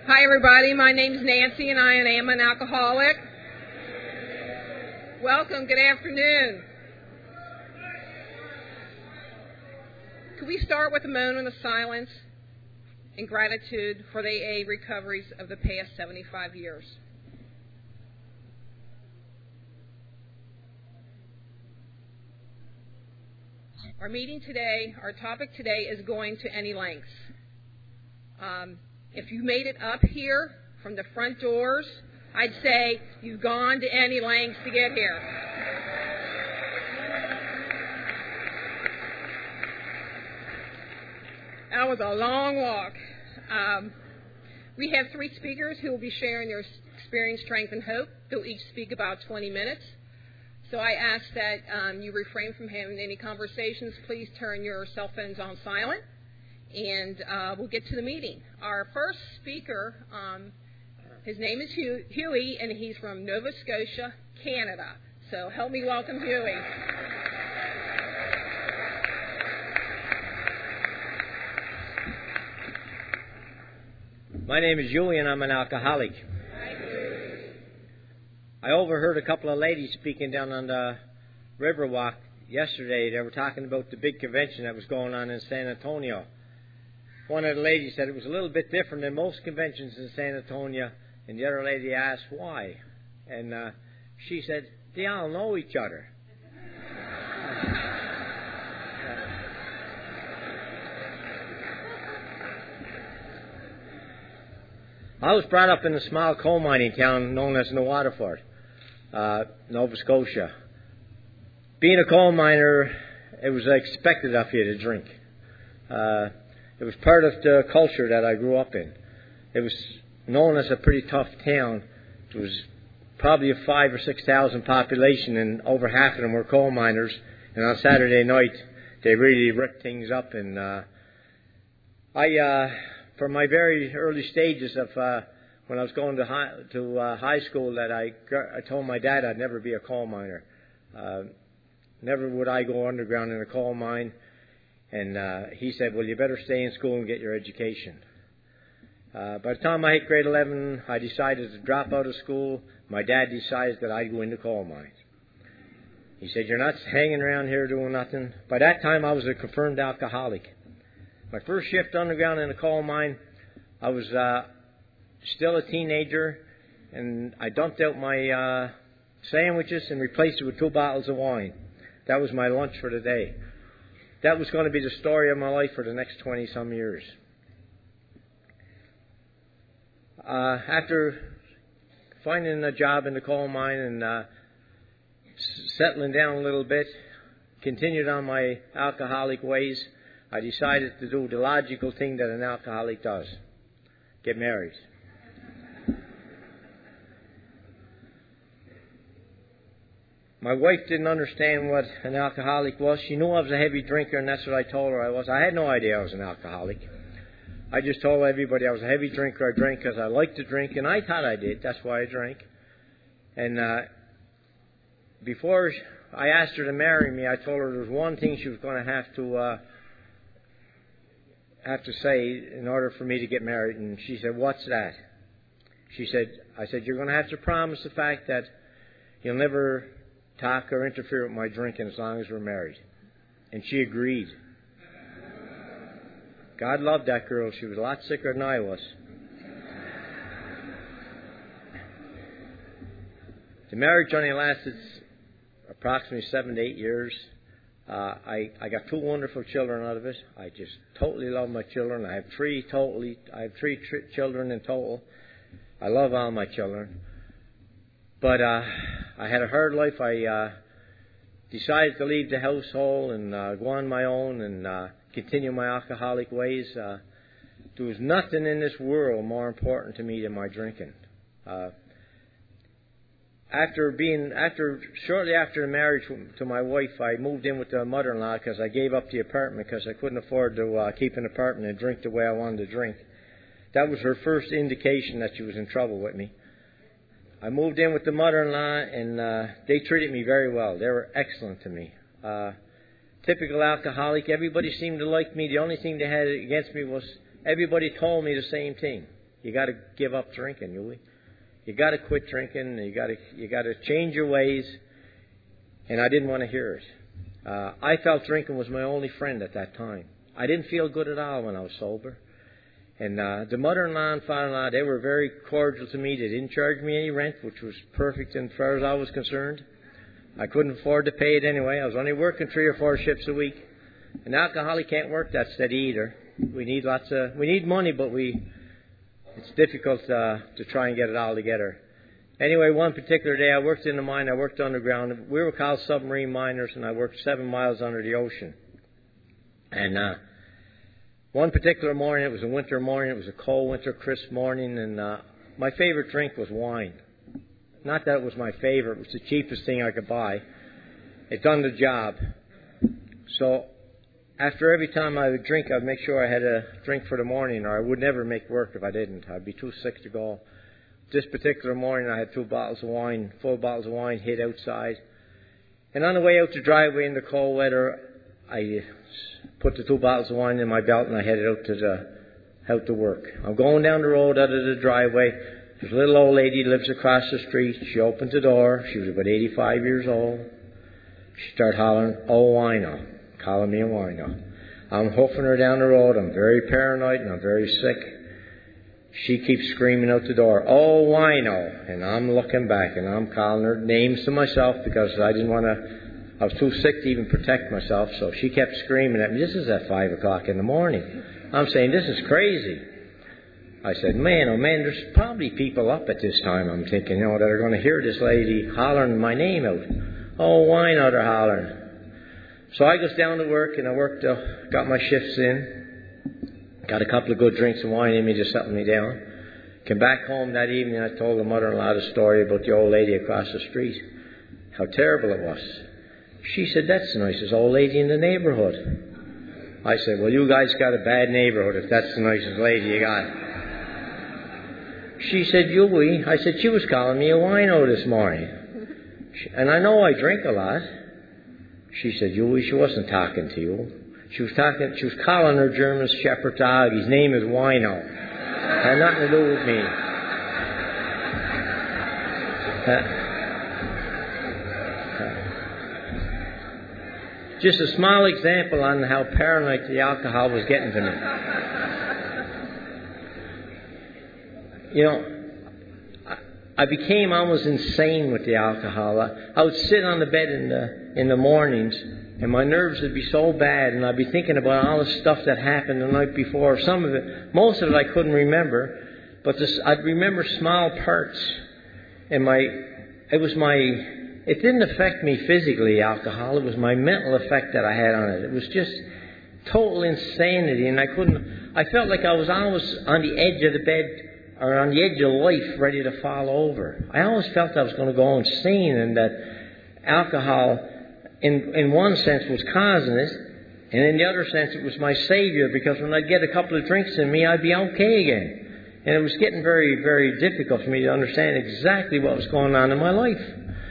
Hi, everybody. My name is Nancy, and I am an alcoholic. Welcome. Good afternoon. Could we start with a moment of silence and gratitude for the AA recoveries of the past 75 years? Our meeting today, our topic today is going to any lengths. If you made it up here from the front doors, I'd say you've gone to any lengths to get here. That was a long walk. We have three speakers who will be sharing their experience, strength, and hope. They'll each speak about 20 minutes. So I ask that you refrain from having any conversations. Please turn your cell phones on silent, and we'll get to the meeting. Our first speaker, his name is Huey, and he's from Nova Scotia, Canada. So help me welcome Huey. My name is Huey, and I'm an alcoholic. I overheard a couple of ladies speaking down on the Riverwalk yesterday. They were talking about the big convention that was going on in San Antonio. One of the ladies said it was a little bit different than most conventions in San Antonio, and the other lady asked why. And she said, they all know each other. I was brought up in a small coal mining town known as New Waterford, Nova Scotia. Being a coal miner, it was expected of you to drink. It was part of the culture that I grew up in. It was known as a pretty tough town. It was probably a 5,000 or 6,000 population, and over half of them were coal miners. And on Saturday night, they really ripped things up. And from my very early stages of when I was going to high school, that I told my dad I'd never be a coal miner. Never would I go underground in a coal mine. And he said, well, you better stay in school and get your education. By the time I hit grade 11, I decided to drop out of school. My dad decided that I'd go into coal mines. He said, you're not hanging around here doing nothing. By that time, I was a confirmed alcoholic. My first shift underground in a coal mine, I was still a teenager, and I dumped out my sandwiches and replaced it with 2 bottles of wine. That was my lunch for the day. That was going to be the story of my life for the next 20-some years. After finding a job in the coal mine and settling down a little bit, continued on my alcoholic ways, I decided to do the logical thing that an alcoholic does: get married. My wife didn't understand what an alcoholic was. She knew I was a heavy drinker, and that's what I told her I was. I had no idea I was an alcoholic. I just told everybody I was a heavy drinker. I drank because I liked to drink, and I thought I did. That's why I drank. And before I asked her to marry me, I told her there was one thing she was going to have to say in order for me to get married. And she said, what's that? I said, you're going to have to promise the fact that you'll never talk or interfere with my drinking as long as we're married. And she agreed. God loved that girl. She was a lot sicker than I was. The marriage only lasted approximately 7 to 8 years. I got 2 wonderful children out of it. I just totally love my children. I have three children in total. I love all my children. But I had a hard life. I decided to leave the household and go on my own and continue my alcoholic ways. There was nothing in this world more important to me than my drinking. Shortly after the marriage to my wife, I moved in with the mother-in-law because I gave up the apartment because I couldn't afford to keep an apartment and drink the way I wanted to drink. That was her first indication that she was in trouble with me. I moved in with the mother-in-law, and they treated me very well. They were excellent to me. Typical alcoholic. Everybody seemed to like me. The only thing they had against me was everybody told me the same thing. You got to give up drinking, Huey. You got to quit drinking. You got to change your ways. And I didn't want to hear it. I felt drinking was my only friend at that time. I didn't feel good at all when I was sober. And the mother-in-law and father-in-law, they were very cordial to me. They didn't charge me any rent, which was perfect as far as I was concerned. I couldn't afford to pay it anyway. I was only working 3 or 4 shifts a week. An alcoholic can't work that steady either. We need money, but it's difficult to try and get it all together. Anyway, one particular day I worked in the mine. I worked underground. We were called submarine miners, and I worked 7 miles under the ocean. And one particular morning, it was a winter morning. It was a cold winter, crisp morning, and my favorite drink was wine. Not that it was my favorite. It was the cheapest thing I could buy. It done the job. So after every time I would drink, I'd make sure I had a drink for the morning, or I would never make work if I didn't. I'd be too sick to go. This particular morning, I had 2 bottles of wine, full bottles of wine, hid outside. And on the way out the driveway in the cold weather, I put the 2 bottles of wine in my belt and I headed out to work. I'm going down the road out of the driveway. There's a little old lady who lives across the street. She opened the door. She was about 85 years old. She started hollering, "Oh, wino," calling me a wino. I'm hoofing her down the road. I'm very paranoid and I'm very sick. She keeps screaming out the door, "Oh, wino." And I'm looking back and I'm calling her names to myself because I was too sick to even protect myself. So she kept screaming at me. This is at 5 o'clock in the morning. I'm saying, this is crazy. I said, man, oh man, there's probably people up at this time, I'm thinking, that are going to hear this lady hollering my name out. "Oh, wino," they're hollering. So I goes down to work and I got my shifts in. Got a couple of good drinks of wine in me to settle me down. Came back home that evening. I told the mother-in-law the story about the old lady across the street. How terrible it was. She said, "That's the nicest old lady in the neighborhood." I said, "Well, you guys got a bad neighborhood if that's the nicest lady you got." She said, "Huey," I said, "she was calling me a wino this morning. And I know I drink a lot." She said, "Huey, she wasn't talking to you. She was calling her German Shepherd dog. His name is Wino. Had nothing to do with me." Just a small example on how paranoid the alcohol was getting to me. I became almost insane with the alcohol. I would sit on the bed in the mornings, and my nerves would be so bad, and I'd be thinking about all the stuff that happened the night before. Most of it I couldn't remember, but I'd remember small parts. And it didn't affect me physically, alcohol. It was my mental effect that I had on it. It was just total insanity, and I felt like I was always on the edge of the bed, or on the edge of life, ready to fall over. I always felt I was going to go insane, and that alcohol, in one sense, was causing it, and in the other sense, it was my savior, because when I'd get a couple of drinks in me, I'd be okay again. And it was getting very, very difficult for me to understand exactly what was going on in my life.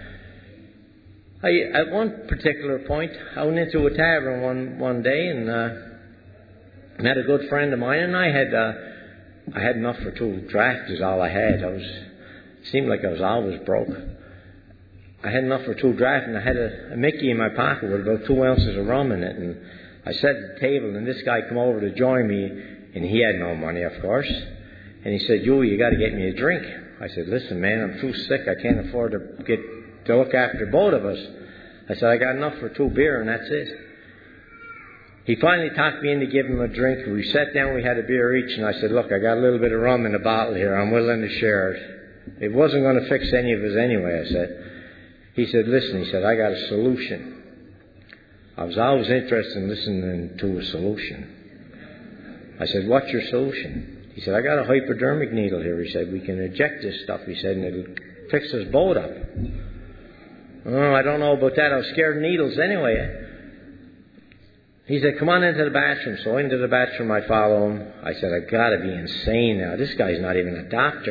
At one particular point, I went into a tavern one day and met a good friend of mine, and I had enough for 2 drafts is all I had. Seemed like I was always broke. I had enough for 2 drafts, and I had a Mickey in my pocket with about 2 ounces of rum in it. And I sat at the table, and this guy come over to join me, and he had no money, of course. And he said, "Huey, you got to get me a drink." I said, "Listen, man, I'm too sick. I can't afford to look after both of us." I said, "I got enough for 2 beer, and that's it." He finally talked me into giving him a drink. We sat down, we had a beer each, and I said, "Look, I got a little bit of rum in the bottle here. I'm willing to share it." It wasn't going to fix any of us anyway, I said. He said, "Listen," he said, "I got a solution." I was always interested in listening to a solution. I said, "What's your solution?" He said, "I got a hypodermic needle here." He said, "We can inject this stuff," he said, "and it'll fix us both up." "Oh, I don't know about that. I was scared of needles anyway." He said, "Come on into the bathroom." So into the bathroom I follow him. I said, "I got to be insane now. This guy's not even a doctor."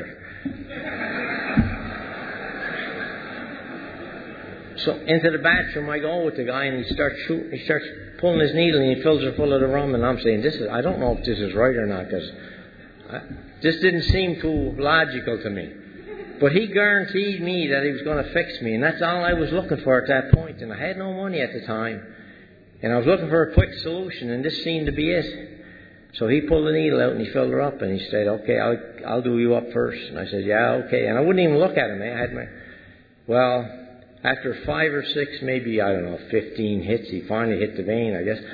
So into the bathroom I go with the guy, and he starts pulling his needle, and he fills her full of the rum, and I'm saying, I don't know if this is right or not, because Just didn't seem too logical to me. But he guaranteed me that he was going to fix me, and that's all I was looking for at that point. And I had no money at the time, and I was looking for a quick solution, and this seemed to be it. So he pulled the needle out and he filled her up, and he said, "Okay, I'll do you up first." And I said, "Yeah, okay." And I wouldn't even look at him. After 5 or 6, maybe, 15 hits, he finally hit the vein, I guess.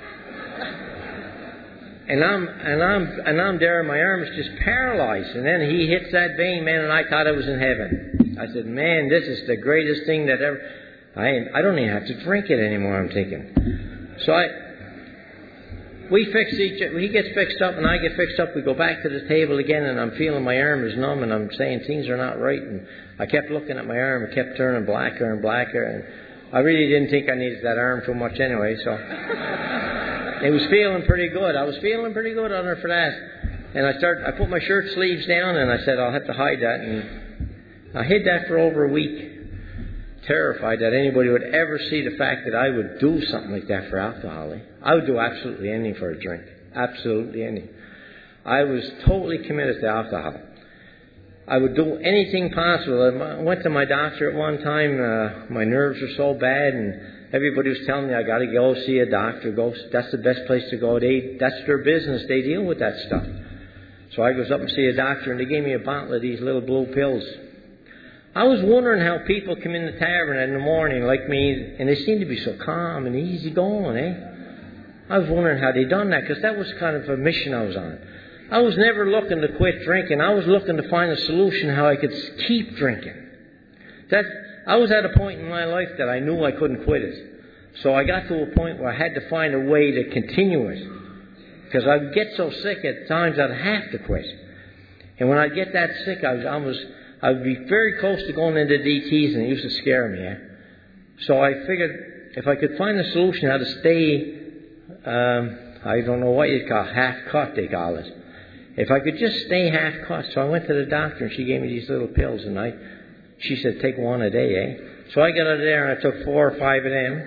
And I'm there, and my arm is just paralyzed. And then he hits that vein, man, and I thought I was in heaven. I said, "Man, this is the greatest thing that ever." I don't even have to drink it anymore, I'm thinking. So we fix he gets fixed up and I get fixed up. We go back to the table again, and I'm feeling my arm is numb, and I'm saying things are not right. And I kept looking at my arm. It kept turning blacker and blacker, and I really didn't think I needed that arm too much anyway. So it was feeling pretty good. I was feeling pretty good on her for that. And I put my shirt sleeves down, and I said, "I'll have to hide that." And I hid that for over a week, terrified that anybody would ever see the fact that I would do something like that for alcohol. I would do absolutely anything for a drink. Absolutely anything. I was totally committed to alcohol. I would do anything possible. I went to my doctor at one time. My nerves were so bad, and everybody was telling me I got to go see a doctor. That's the best place to go. That's their business. They deal with that stuff. So I goes up and see a doctor, and they gave me a bottle of these little blue pills. I was wondering how people come in the tavern in the morning like me, and they seem to be so calm and easy going, I was wondering how they done that, because that was kind of a mission I was on. I was never looking to quit drinking. I was looking to find a solution how I could keep drinking. I was at a point in my life that I knew I couldn't quit it. So I got to a point where I had to find a way to continue it, because I'd get so sick at times I'd have to quit. And when I'd get that sick, I would be very close to going into DTs, and it used to scare me. So I figured if I could find a solution how to stay, I don't know what you'd call half-cut, they call it. If I could just stay half-cut. So I went to the doctor, and she gave me these little pills, and she said, "Take one a day, So I got out of there, and I took 4 or 5 of them.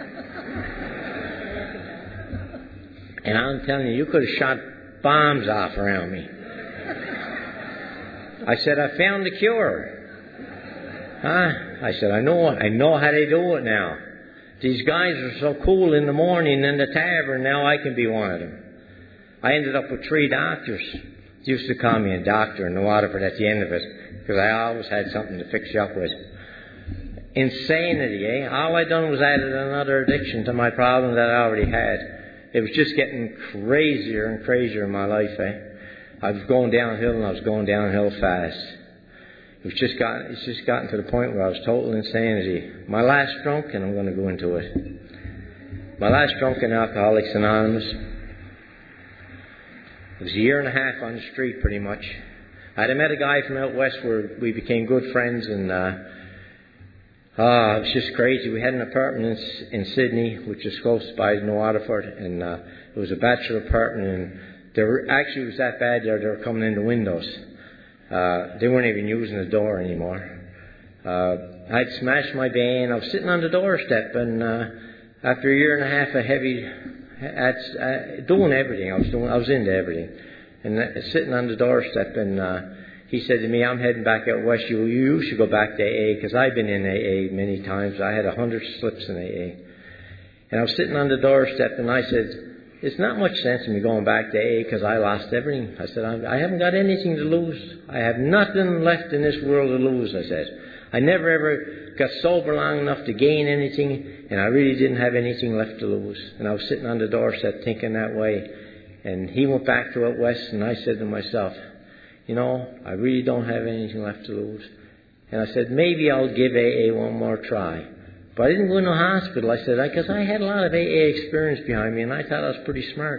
And I'm telling you could have shot bombs off around me. I said, "I found the cure." I said, I know how they do it now. These guys are so cool in the morning in the tavern, now I can be one of them. I ended up with 3 doctors. They used to call me a doctor in the Waterford at the end of it, because I always had something to fix you up with. Insanity, All I done was added another addiction to my problem that I already had. It was just getting crazier and crazier in my life, I was going downhill, and I was going downhill fast. It's just gotten to the point where I was total insanity. My last drunk, and I'm going to go into it. My last drunk in Alcoholics Anonymous. It was a year and a half on the street, pretty much. I had met a guy from out west where we became good friends, and it was just crazy. We had an apartment in Sydney, which was close by New Waterford, and it was a bachelor apartment, and it was that bad there, they were coming in the windows. They weren't even using the door anymore. I'd smashed my van. I was sitting on the doorstep, and after a year and a half of doing everything, I was into everything, and sitting on the doorstep, and he said to me, "I'm heading back out west. You should go back to AA, because I've been in AA many times. I had 100 slips in AA." And I was sitting on the doorstep, and I said, "It's not much sense in me going back to AA, because I lost everything." I said, I haven't got anything to lose. I have nothing left in this world to lose, I said. I never ever got sober long enough to gain anything, and I really didn't have anything left to lose. And I was sitting on the doorstep thinking that way. And he went back to out west, and I said to myself, I really don't have anything left to lose. And I said, maybe I'll give AA one more try. But I didn't go in the hospital. I said, because I had a lot of AA experience behind me, and I thought I was pretty smart,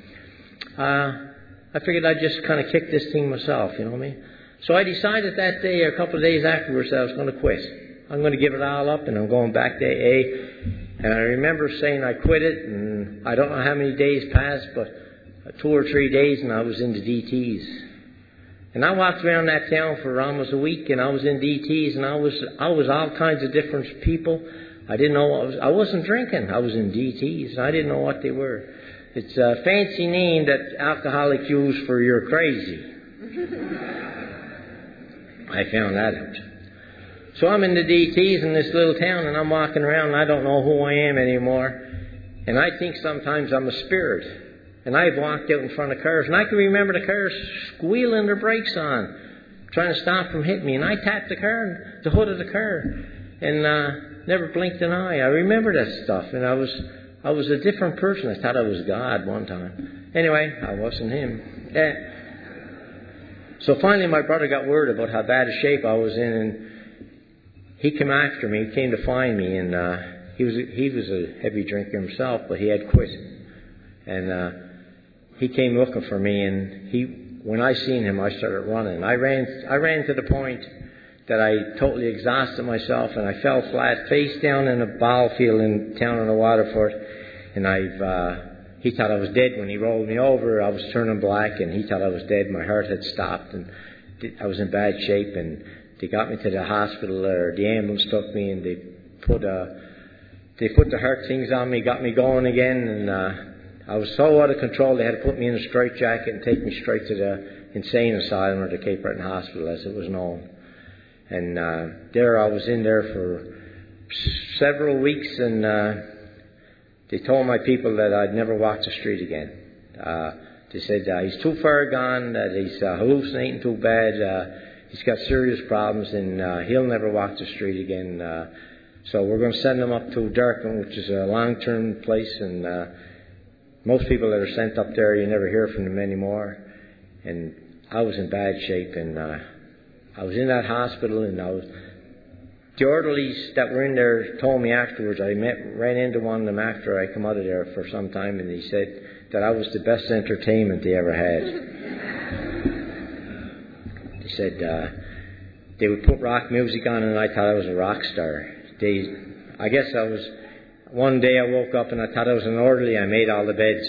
I figured I'd just kind of kick this thing myself, you know what I mean? So I decided that day, or a couple of days afterwards, that I was going to quit. I'm going to give it all up, and I'm going back to AA. And I remember saying I quit it, and I don't know how many days passed, but 2 or 3 days, and I was into DTs. And I walked around that town for almost a week, and I was in DTs, and I was all kinds of different people. I didn't know I wasn't drinking. I was in DTs. I didn't know what they were. It's a fancy name that alcoholics use for you're crazy. I found that out. So I'm in the DTs in this little town, and I'm walking around, and I don't know who I am anymore. And I think sometimes I'm a spirit. And I've walked out in front of cars, and I can remember the cars squealing their brakes on, trying to stop from hitting me. And I tapped the car, the hood of the car, and never blinked an eye. I remember that stuff, and I was a different person. I thought I was God one time. Anyway, I wasn't him. So finally my brother got word about how bad a shape I was in, and he came after me, he came to find me, and he was a heavy drinker himself, but he had quit. And he came looking for me, and when I seen him, I started running. I ran to the point that I totally exhausted myself, and I fell flat, face down in a ball field in town in the Waterford. And he thought I was dead when he rolled me over. I was turning black, and he thought I was dead. My heart had stopped, and I was in bad shape. And they got me to the hospital, or the ambulance took me, and they put the heart things on me, got me going again, and I was so out of control they had to put me in a straitjacket and take me straight to the insane asylum, or the Cape Breton Hospital as it was known. And there I was in there for several weeks, and they told my people that I'd never walk the street again. They said he's too far gone, that he's hallucinating too bad, he's got serious problems, and he'll never walk the street again. So we're going to send him up to Darkman, which is a long-term place, and most people that are sent up there, you never hear from them anymore. And I was in bad shape, and I was in that hospital, and the orderlies that were in there told me afterwards, ran into one of them after I come out of there for some time, and he said that I was the best entertainment they ever had. They said they would put rock music on, and I thought I was a rock star. One day I woke up and I thought I was an orderly. I made all the beds.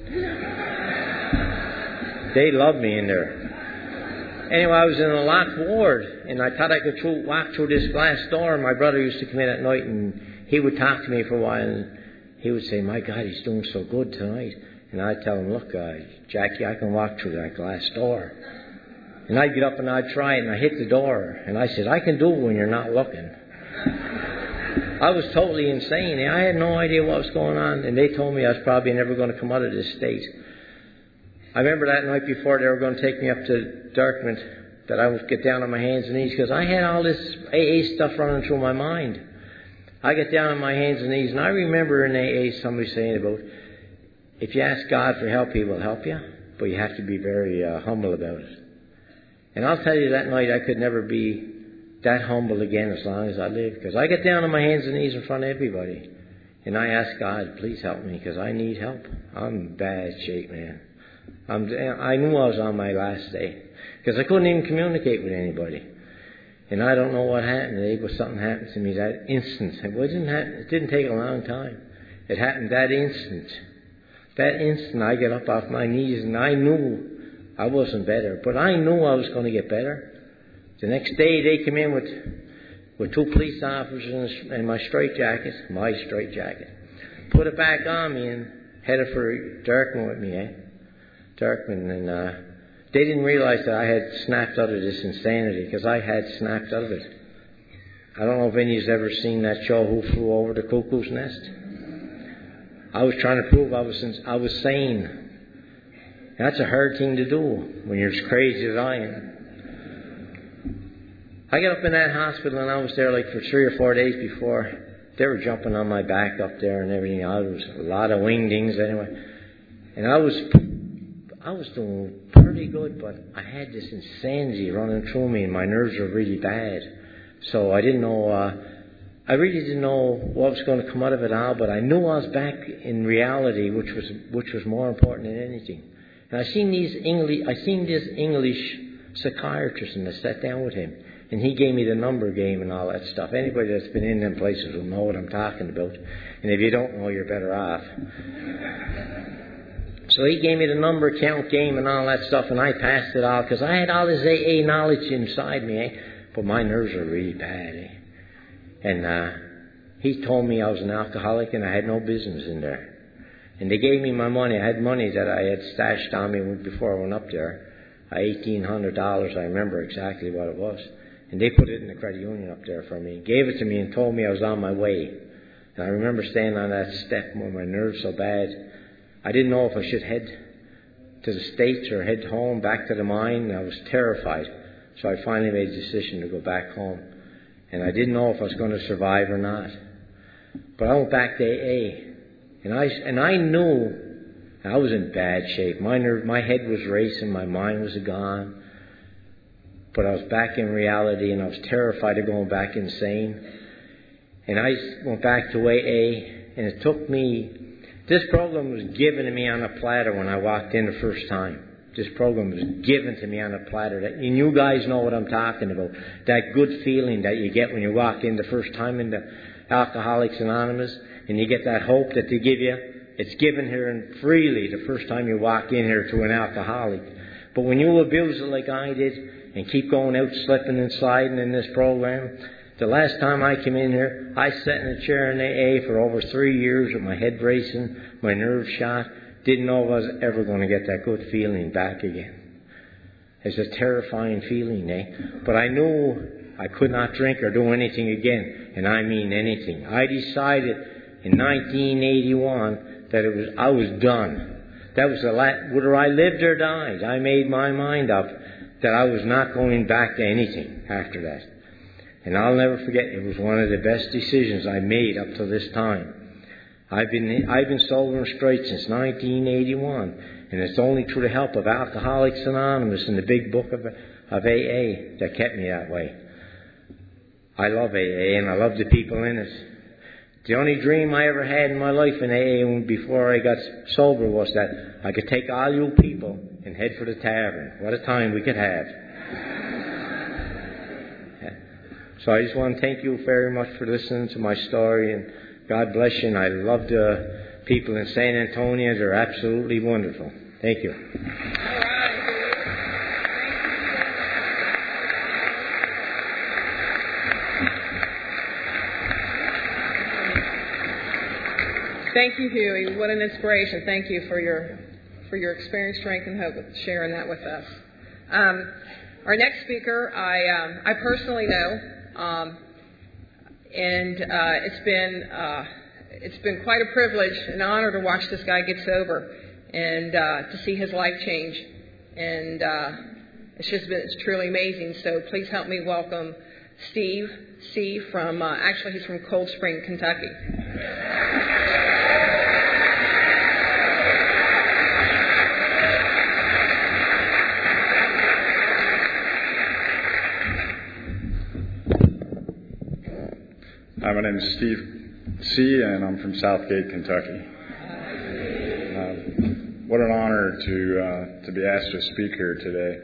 They loved me in there. Anyway, I was in a locked ward, and I thought I could walk through this glass door. My brother used to come in at night, and he would talk to me for a while, and he would say, "My God, he's doing so good tonight." And I'd tell him, "Look, Jackie, I can walk through that glass door." And I'd get up and I'd try it, and I hit the door. And I said, "I can do it when you're not looking." I was totally insane. I had no idea what was going on, and they told me I was probably never going to come out of this state. I remember that night before they were going to take me up to Dartmouth, that I would get down on my hands and knees, because I had all this AA stuff running through my mind. I get down on my hands and knees, and I remember in AA somebody saying about, if you ask God for help, He will help you, but you have to be very humble about it. And I'll tell you, that night I could never be that humble again as long as I live, because I get down on my hands and knees in front of everybody, and I ask God, please help me, because I need help. I'm in bad shape, man. I knew I was on my last day, because I couldn't even communicate with anybody. And I don't know what happened, but something happened to me that instant. It didn't take a long time. It happened that instant. That instant I got up off my knees, and I knew I wasn't better, but I knew I was going to get better. The next day they came in with two police officers and my straitjacket, put it back on me and headed for Darkman with me, Darkman, and they didn't realize that I had snapped out of this insanity, because I had snapped out of it. I don't know if any of you have ever seen that show, Who Flew Over the Cuckoo's Nest? I was trying to prove I was sane. And that's a hard thing to do when you're as crazy as I am. I got up in that hospital, and I was there like for 3 or 4 days before. They were jumping on my back up there and everything. There was a lot of wingdings anyway. And I was doing pretty good, but I had this insanity running through me, and my nerves were really bad. So I didn't know, I really didn't know what was going to come out of it all, but I knew I was back in reality, which was more important than anything. And I seen this English psychiatrist, and I sat down with him. And he gave me the number game and all that stuff. Anybody that's been in them places will know what I'm talking about. And if you don't know, you're better off. So he gave me the number count game and all that stuff, and I passed it all, because I had all this AA knowledge inside me, But my nerves were really bad, And he told me I was an alcoholic and I had no business in there. And they gave me my money. I had money that I had stashed on me before I went up there. $1,800. I remember exactly what it was. And they put it in the credit union up there for me, gave it to me and told me I was on my way. And I remember staying on that step with my nerves so bad. I didn't know if I should head to the States or head home, back to the mine. I was terrified. So I finally made the decision to go back home. And I didn't know if I was going to survive or not. But I went back to AA. And I knew I was in bad shape. My head was racing. My mind was gone. But I was back in reality, and I was terrified of going back insane. And I went back to AA, and it took me... This program was given to me on a platter when I walked in the first time. This program was given to me on a platter. And you guys know what I'm talking about. That good feeling that you get when you walk in the first time into Alcoholics Anonymous, and you get that hope that they give you. It's given here and freely the first time you walk in here to an alcoholic. But when you abuse it like I did, and keep going out slipping and sliding in this program. The last time I came in here, I sat in a chair in AA for over 3 years with my head racing, my nerves shot. Didn't know if I was ever going to get that good feeling back again. It's a terrifying feeling, But I knew I could not drink or do anything again, and I mean anything. I decided in 1981 that I was done. That was whether I lived or died. I made my mind up that I was not going back to anything after that. And I'll never forget, it was one of the best decisions I made up to this time. I've been sober and straight since 1981, and it's only through the help of Alcoholics Anonymous and the big book of AA that kept me that way. I love AA, and I love the people in it. The only dream I ever had in my life in AA before I got sober was that I could take all you people and head for the tavern. What a time we could have. So I just want to thank you very much for listening to my story, and God bless you. And I love the people in San Antonio. They're absolutely wonderful. Thank you. Thank you, Huey. What an inspiration. Thank you for your experience, strength, and hope, sharing that with us. Our next speaker, I personally know, and it's been quite a privilege and honor to watch this guy get sober and to see his life change. And it's truly amazing. So please help me welcome Steve C. from he's from Cold Spring, Kentucky. Hi, my name is Steve C., and I'm from Southgate, Kentucky. What an honor to be asked to speak here today.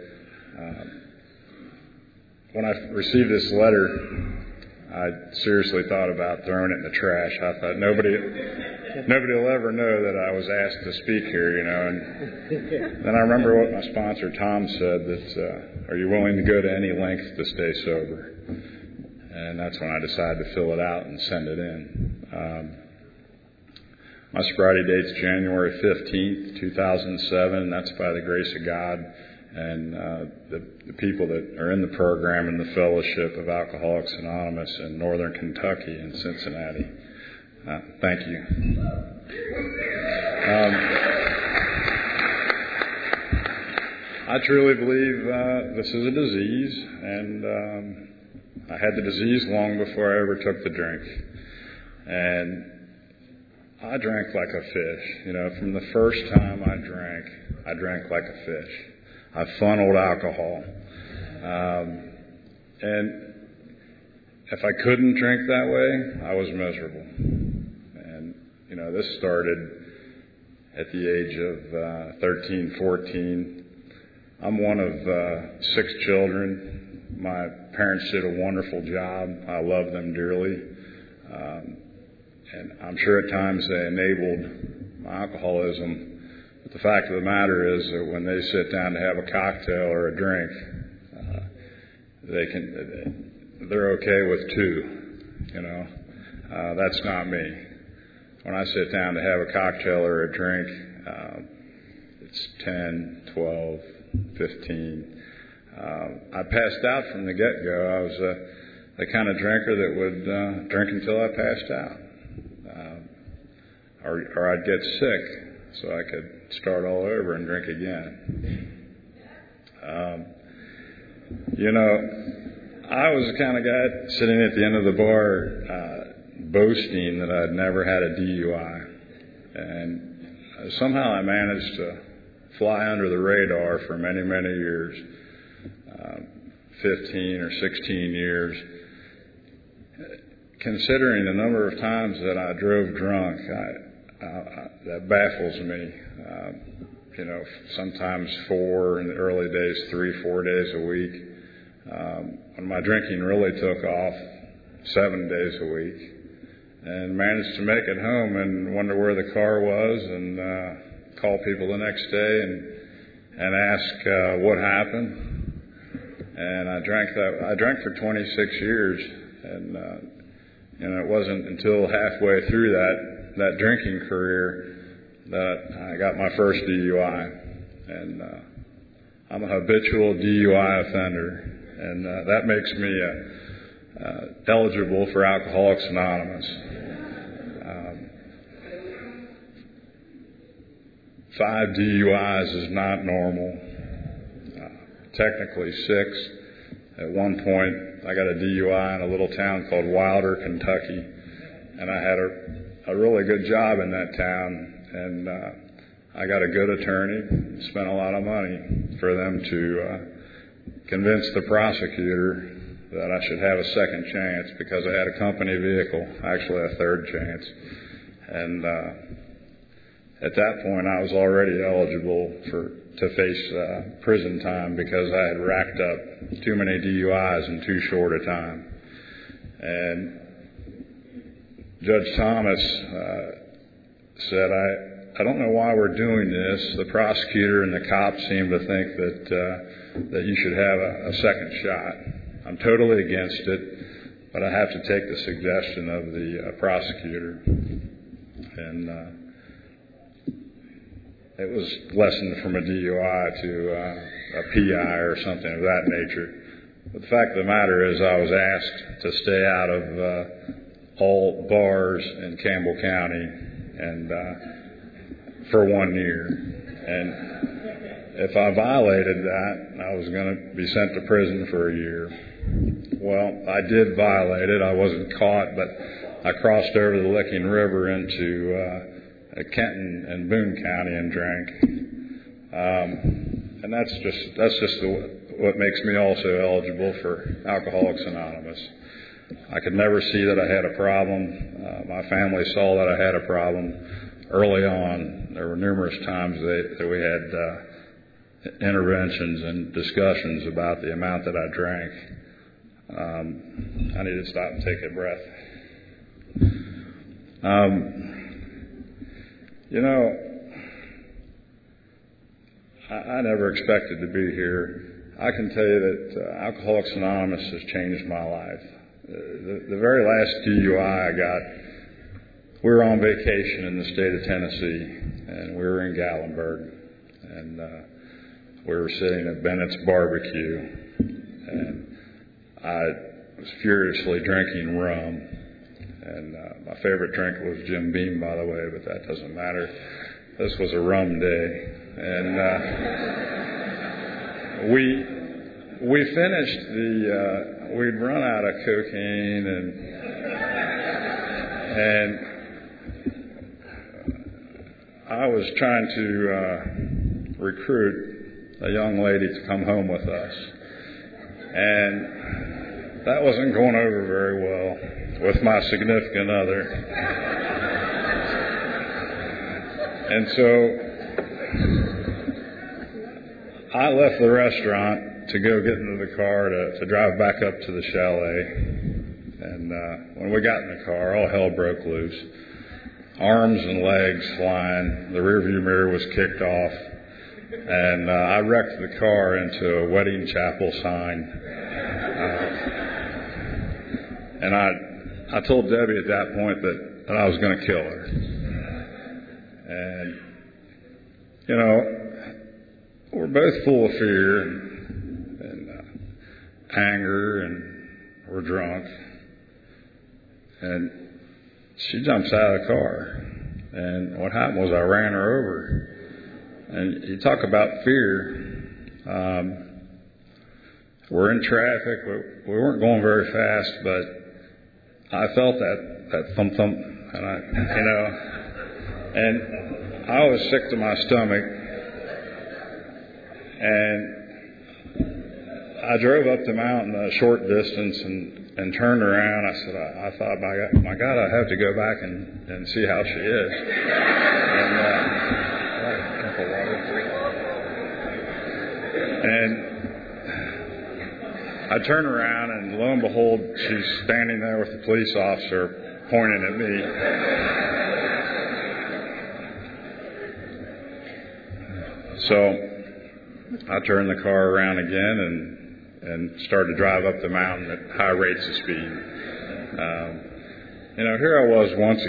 When I received this letter, I seriously thought about throwing it in the trash. I thought nobody will ever know that I was asked to speak here, And then I remember what my sponsor Tom said, that are you willing to go to any length to stay sober? And that's when I decided to fill it out and send it in. My sobriety date's January 15th, 2007. That's by the grace of God and the people that are in the program and the Fellowship of Alcoholics Anonymous in Northern Kentucky and Cincinnati. Thank you. I truly believe this is a disease, and I had the disease long before I ever took the drink. And I drank like a fish. From the first time I drank like a fish. I funneled alcohol. And if I couldn't drink that way, I was miserable. And, this started at the age of 13, 14. I'm one of 6 children. My parents did a wonderful job. I love them dearly. And I'm sure at times they enabled my alcoholism. But the fact of the matter is that when they sit down to have a cocktail or a drink, they're okay with 2. That's not me. When I sit down to have a cocktail or a drink, it's 10, 12, 15. I passed out from the get-go. I was the kind of drinker that would drink until I passed out. Or I'd get sick so I could start all over and drink again. I was the kind of guy sitting at the end of the bar boasting that I'd never had a DUI. And somehow I managed to fly under the radar for many, many years, 15 or 16 years. Considering the number of times that I drove drunk, that baffles me. Sometimes 4, in the early days 3-4 days a week. When my drinking really took off, 7 days a week. And managed to make it home and wonder where the car was and call people the next day and ask what happened. And I drank for 26 years, and it wasn't until halfway through that drinking career that I got my first DUI. And I'm a habitual DUI offender, and that makes me eligible for Alcoholics Anonymous. 5 DUIs is not normal. Technically 6. At one point, I got a DUI in a little town called Wilder, Kentucky, and I had a really good job in that town, and I got a good attorney, spent a lot of money for them to convince the prosecutor that I should have a second chance because I had a company vehicle, actually a third chance. And at that point, I was already eligible to face prison time because I had racked up too many DUIs in too short a time. And Judge Thomas said, I don't know why we're doing this. The prosecutor and the cops seem to think that you should have a second shot. I'm totally against it, but I have to take the suggestion of the prosecutor. And it was lessened from a DUI to a PI or something of that nature. But the fact of the matter is I was asked to stay out of all bars in Campbell County and for 1 year. And if I violated that, I was going to be sent to prison for a year. Well, I did violate it. I wasn't caught, but I crossed over the Licking River into Kenton and Boone County and drank. And that's just what makes me also eligible for Alcoholics Anonymous. I could never see that I had a problem. My family saw that I had a problem early on. There were numerous times that we had interventions and discussions about the amount that I drank. I need to stop and take a breath. I never expected to be here. I can tell you that Alcoholics Anonymous has changed my life. The very last DUI I got, we were on vacation in the state of Tennessee, and we were in Gatlinburg, and we were sitting at Bennett's Barbecue, and I was furiously drinking rum, and my favorite drink was Jim Beam, by the way, but that doesn't matter. This was a rum day, and we finished we'd run out of cocaine, and I was trying to recruit a young lady to come home with us, and that wasn't going over very well with my significant other. And so I left the restaurant to go get into the car to drive back up to the chalet. And when we got in the car, all hell broke loose. Arms and legs flying. The rearview mirror was kicked off. And I wrecked the car into a wedding chapel sign. And I told Debbie at that point that I was going to kill her. And, we're both full of fear and anger, and we're drunk. And she jumps out of the car. And what happened was I ran her over. And you talk about fear. We're in traffic. We weren't going very fast, but I felt that thump thump, and I was sick to my stomach. And I drove up the mountain a short distance and turned around. I said, I thought, my God, I have to go back and see how she is. And I turn around, and lo and behold, she's standing there with the police officer pointing at me. So I turned the car around again and started to drive up the mountain at high rates of speed. Here I was once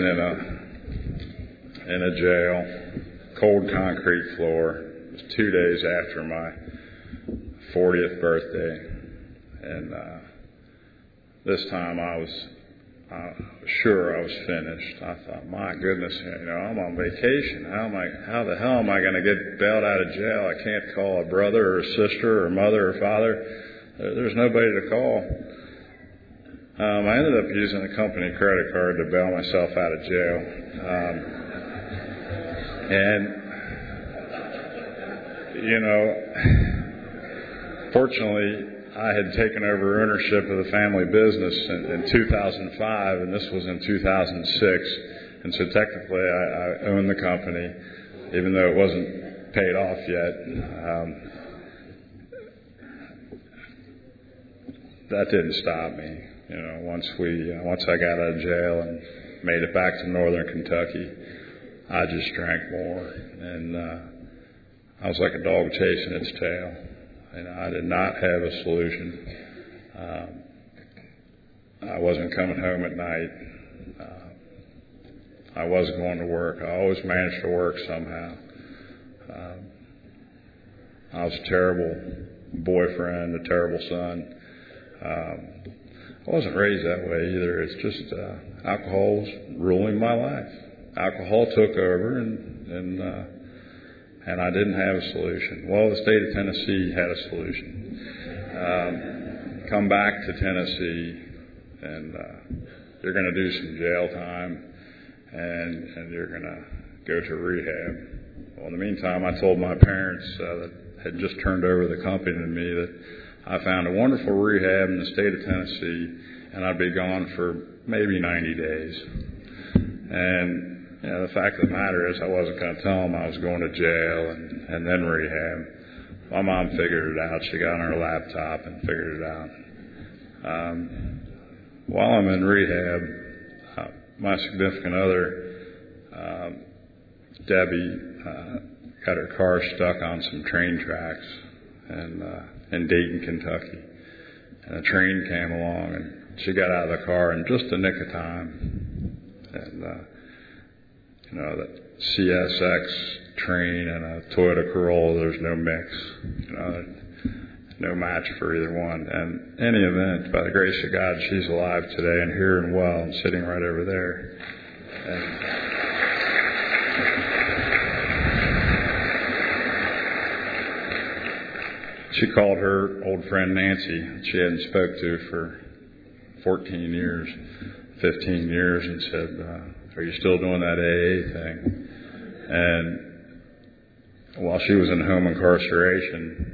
again in a jail, cold concrete floor. It was 2 days after my 40th birthday. And this time I was sure I was finished. I thought, my goodness, I'm on vacation. How the hell am I going to get bailed out of jail? I can't call a brother or a sister or mother or father. There's nobody to call. I ended up using a company credit card to bail myself out of jail. Fortunately, I had taken over ownership of the family business in 2005, and this was in 2006. And so technically, I owned the company, even though it wasn't paid off yet. That didn't stop me. Once I got out of jail and made it back to northern Kentucky, I just drank more, and I was like a dog chasing its tail. I did not have a solution. I wasn't coming home at night. I was going to work. I always managed to work somehow. I was a terrible boyfriend, a terrible son. I wasn't raised that way either. It's just alcohol was ruling my life. Alcohol took over, and I didn't have a solution. Well, the state of Tennessee had a solution. Come back to Tennessee, and you're going to do some jail time, and you're going to go to rehab. Well, in the meantime, I told my parents that had just turned over the company to me that I found a wonderful rehab in the state of Tennessee, and I'd be gone for maybe 90 days. And the fact of the matter is I wasn't going to tell them I was going to jail and then rehab. My mom figured it out. She got on her laptop and figured it out. While I'm in rehab, my significant other, Debbie, got her car stuck on some train tracks in Dayton, Kentucky. And a train came along, and she got out of the car in just the nick of time. And that CSX train and a Toyota Corolla, there's no mix. No match for either one. And in any event, by the grace of God, she's alive today and here and well and sitting right over there. She called her old friend Nancy, she hadn't spoke to for 14 years, 15 years, and said, are you still doing that AA thing? And while she was in home incarceration,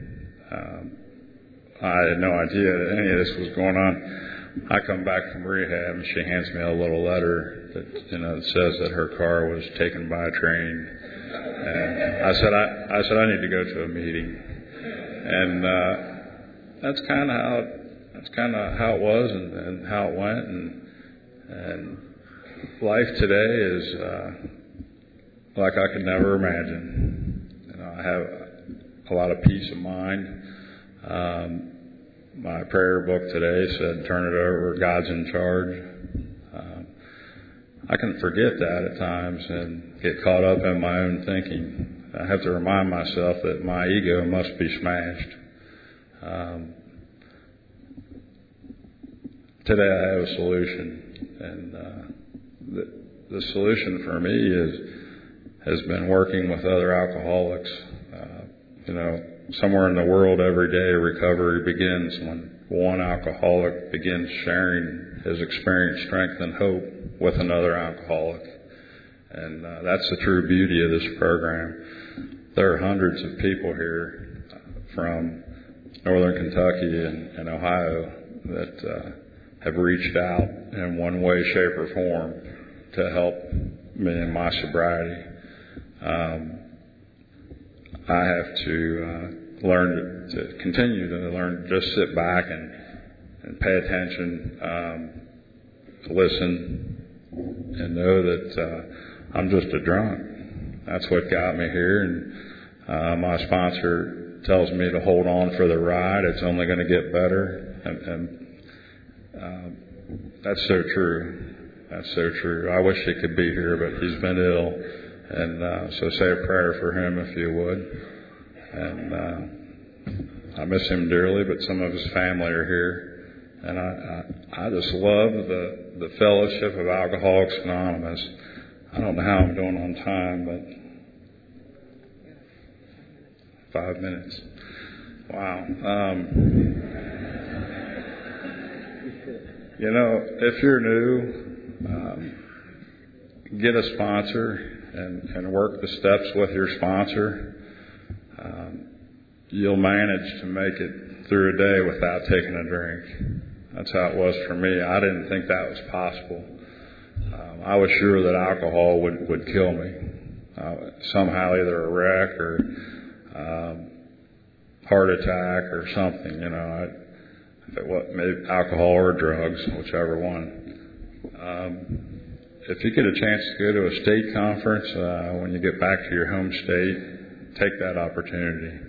I had no idea that any of this was going on. I come back from rehab, and she hands me a little letter that says that her car was taken by a train. And I said I need to go to a meeting. And that's kind of how it was and how it went. And life today is like I could never imagine. I have a lot of peace of mind. My prayer book today said, "Turn it over. God's in charge." I can forget that at times and get caught up in my own thinking. I have to remind myself that my ego must be smashed. Today I have a solution, and the solution for me has been working with other alcoholics. Somewhere in the world every day recovery begins when one alcoholic begins sharing his experience, strength, and hope with another alcoholic. And that's the true beauty of this program. There are hundreds of people here from northern Kentucky and Ohio that have reached out in one way, shape, or form to help me in my sobriety. I have to learn to continue to learn to just sit back and pay attention, listen, and know that I'm just a drunk. That's what got me here, and my sponsor tells me to hold on for the ride. It's only going to get better, and that's so true. That's so true. I wish he could be here, but he's been ill. And so say a prayer for him if you would. And I miss him dearly, but some of his family are here. And I just love the fellowship of Alcoholics Anonymous. I don't know how I'm doing on time, but 5 minutes. Wow. If you're new, get a sponsor and work the steps with your sponsor. You'll manage to make it through a day without taking a drink. That's how it was for me. I didn't think that was possible. I was sure that alcohol would kill me. Somehow either a wreck or heart attack or something, if it was maybe alcohol or drugs, whichever one. If you get a chance to go to a state conference when you get back to your home state, take that opportunity.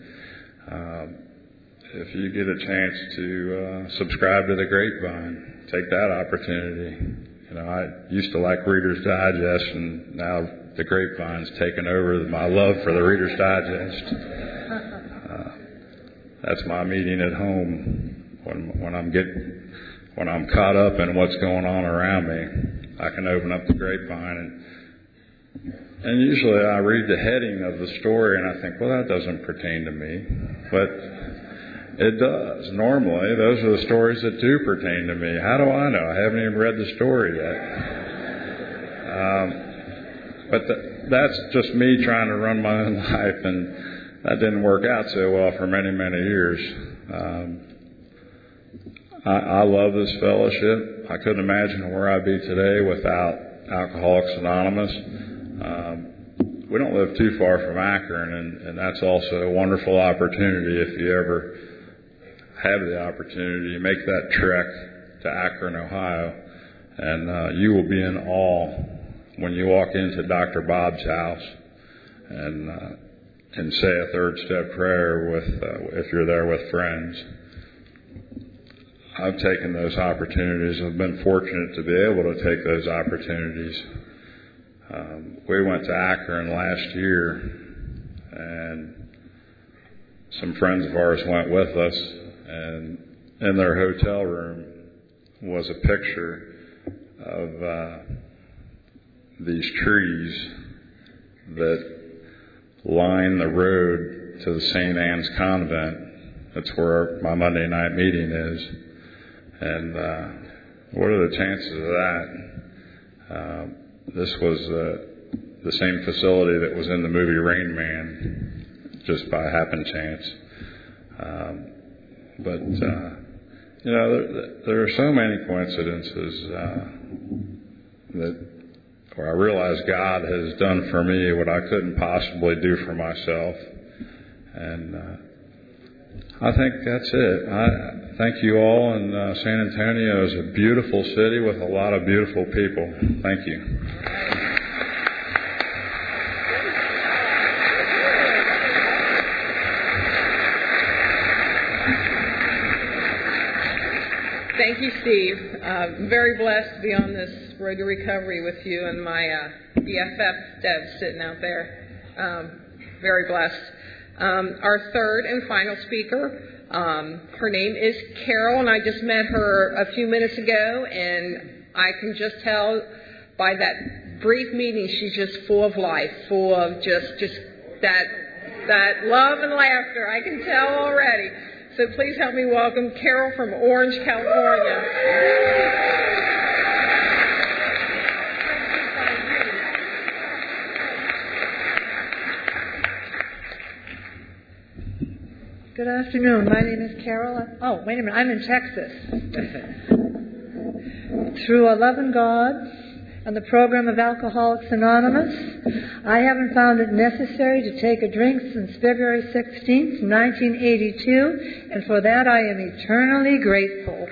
If you get a chance to subscribe to the Grapevine, take that opportunity. I used to like Reader's Digest, and now the Grapevine's taken over my love for the Reader's Digest. That's my meeting at home when I'm caught up in what's going on around me. I can open up the Grapevine and usually I read the heading of the story and I think, well, that doesn't pertain to me. But it does. Normally, those are the stories that do pertain to me. How do I know? I haven't even read the story yet. But that's just me trying to run my own life, and that didn't work out so well for many, many years. I love this fellowship. I couldn't imagine where I'd be today without Alcoholics Anonymous. We don't live too far from Akron, and that's also a wonderful opportunity if you ever have the opportunity to make that trek to Akron, Ohio. And you will be in awe when you walk into Dr. Bob's house and say a third step prayer if you're there with friends. I've taken those opportunities. I've been fortunate to be able to take those opportunities. We went to Akron last year, and some friends of ours went with us, and in their hotel room was a picture of these trees that line the road to the St. Anne's Convent. That's where my Monday night meeting is. And what are the chances of that? This was the same facility that was in the movie Rain Man, just by happen chance. But there are so many coincidences where I realize God has done for me what I couldn't possibly do for myself. And I think that's it. I thank you all, and San Antonio is a beautiful city with a lot of beautiful people. Thank you. Thank you, Steve. I'm very blessed to be on this road to recovery with you and my BFF Deb sitting out there. very blessed. Our third and final speaker, her name is Carol, and I just met her a few minutes ago, and I can just tell by that brief meeting she's just full of life, full of just that love and laughter. I can tell already. So please help me welcome Carol from Orange, California. Good afternoon. My name is Carol. Oh, wait a minute. I'm in Texas. Through a loving God and the program of Alcoholics Anonymous, I haven't found it necessary to take a drink since February 16th, 1982, and for that I am eternally grateful.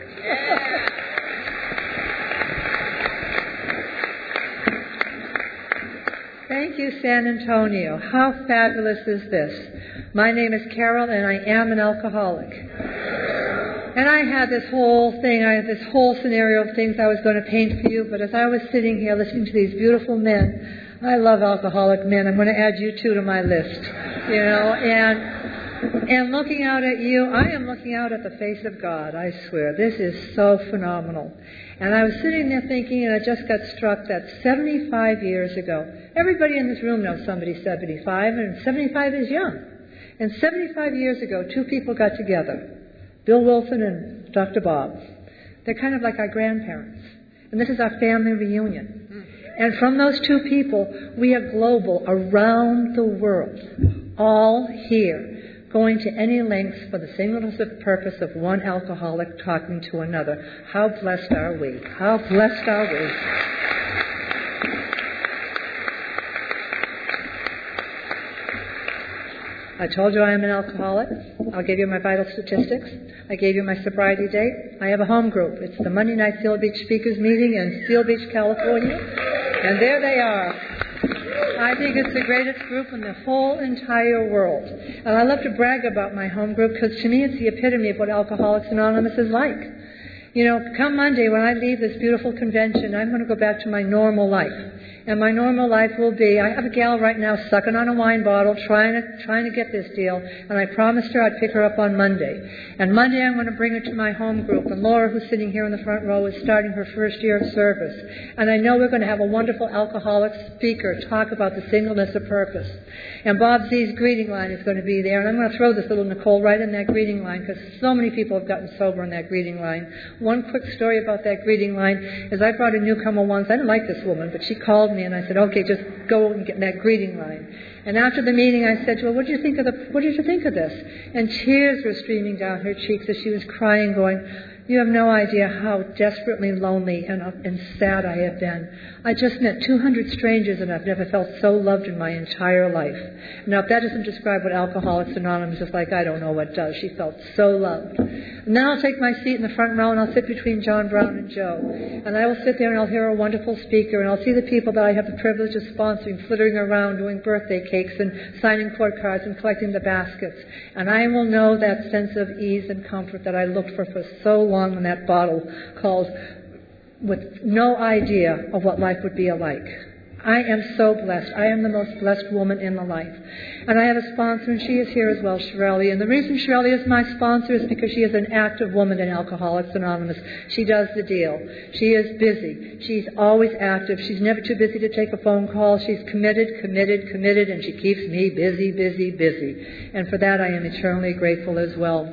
Thank you, San Antonio. How fabulous is this? My name is Carol, and I am an alcoholic. And I had this whole scenario of things I was going to paint for you, but as I was sitting here listening to these beautiful men, I love alcoholic men. I'm going to add you two to my list, and looking out at you, I am looking out at the face of God, I swear. This is so phenomenal. And I was sitting there thinking, and I just got struck that 75 years ago, everybody in this room knows somebody 75, and 75 is young. And 75 years ago, two people got together, Bill Wilson and Dr. Bob. They're kind of like our grandparents. And this is our family reunion. And from those two people, we are global around the world, all here, going to any lengths for the singleness of purpose of one alcoholic talking to another. How blessed are we? How blessed are we? I told you I am an alcoholic. I'll give you my vital statistics. I gave you my sobriety date. I have a home group. It's the Monday Night Seal Beach Speakers Meeting in Seal Beach, California. And there they are. I think it's the greatest group in the whole entire world. And I love to brag about my home group because to me it's the epitome of what Alcoholics Anonymous is like. Come Monday when I leave this beautiful convention, I'm going to go back to my normal life. And my normal life will be, I have a gal right now sucking on a wine bottle, trying to get this deal, and I promised her I'd pick her up on Monday. And Monday I'm going to bring her to my home group, and Laura, who's sitting here in the front row, is starting her first year of service. And I know we're going to have a wonderful alcoholic speaker talk about the singleness of purpose. And Bob Z's greeting line is going to be there, and I'm going to throw this little Nicole right in that greeting line, because so many people have gotten sober in that greeting line. One quick story about that greeting line is I brought a newcomer once. I didn't like this woman, but she called me and I said, okay, just go and get that greeting line. And after the meeting I said to her, what did you think of this? And tears were streaming down her cheeks as she was crying, going, you have no idea how desperately lonely and sad I have been. I just met 200 strangers and I've never felt so loved in my entire life. Now, if that doesn't describe what Alcoholics Anonymous is like, I don't know what does. She felt so loved. And then I'll take my seat in the front row and I'll sit between John Brown and Joe. And I will sit there and I'll hear a wonderful speaker and I'll see the people that I have the privilege of sponsoring, flittering around, doing birthday cakes and signing court cards and collecting the baskets. And I will know that sense of ease and comfort that I looked for so long in that bottle called with no idea of what life would be like. I am so blessed. I am the most blessed woman in the life. And I have a sponsor, and she is here as well, Shirley. And the reason Shirley is my sponsor is because she is an active woman in Alcoholics Anonymous. She does the deal. She is busy. She's always active. She's never too busy to take a phone call. She's committed, and she keeps me busy. And for that I am eternally grateful as well.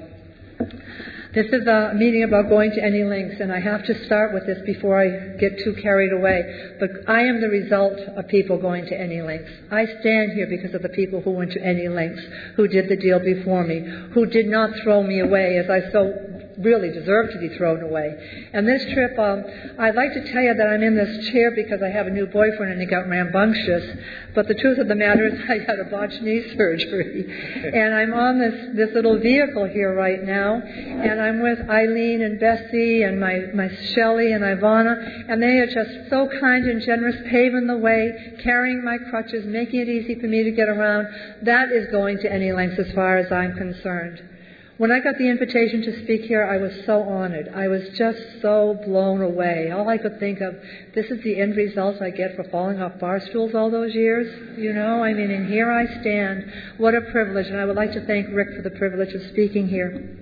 This is a meeting about going to any lengths, and I have to start with this before I get too carried away. But I am the result of people going to any lengths. I stand here because of the people who went to any lengths, who did the deal before me, who did not throw me away as I so really deserve to be thrown away. And this trip, I'd like to tell you that I'm in this chair because I have a new boyfriend and he got rambunctious. But the truth of the matter is I had a botched knee surgery. And I'm on this little vehicle here right now. And I'm with Eileen and Bessie and my Shelley and Ivana. And they are just so kind and generous, paving the way, carrying my crutches, making it easy for me to get around. That is going to any lengths as far as I'm concerned. When I got the invitation to speak here, I was so honored. I was just so blown away. All I could think of, this is the end result I get for falling off bar stools all those years. And here I stand. What a privilege. And I would like to thank Rick for the privilege of speaking here.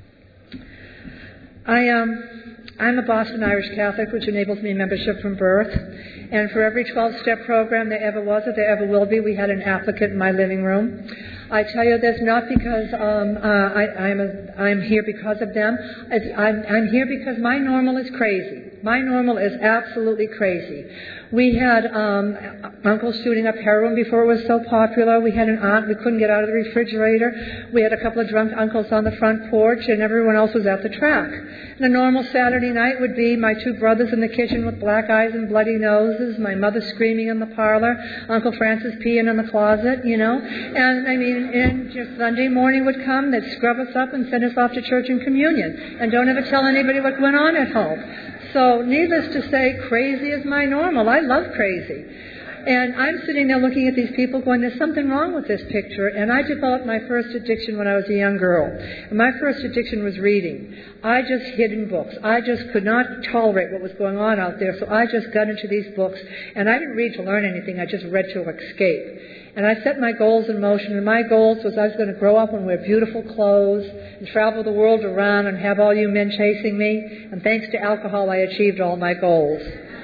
I'm a Boston Irish Catholic, which enables me membership from birth. And for every 12-step program there ever was or there ever will be, we had an applicant in my living room. I tell you this not because I'm here because of them. I'm here because my normal is crazy. My normal is absolutely crazy. We had uncles shooting up heroin before it was so popular. We had an aunt we couldn't get out of the refrigerator. We had a couple of drunk uncles on the front porch, and everyone else was at the track. And a normal Saturday night would be my two brothers in the kitchen with black eyes and bloody noses, my mother screaming in the parlor, Uncle Francis peeing in the closet, And just Sunday morning would come, they'd scrub us up and send us off to church and communion. And don't ever tell anybody what went on at home. So needless to say, crazy is my normal. I love crazy. And I'm sitting there looking at these people going, there's something wrong with this picture. And I developed my first addiction when I was a young girl. And my first addiction was reading. I just hid in books. I just could not tolerate what was going on out there. So I just got into these books. And I didn't read to learn anything. I just read to escape. And I set my goals in motion. And my goals was I was going to grow up and wear beautiful clothes and travel the world around and have all you men chasing me. And thanks to alcohol, I achieved all my goals.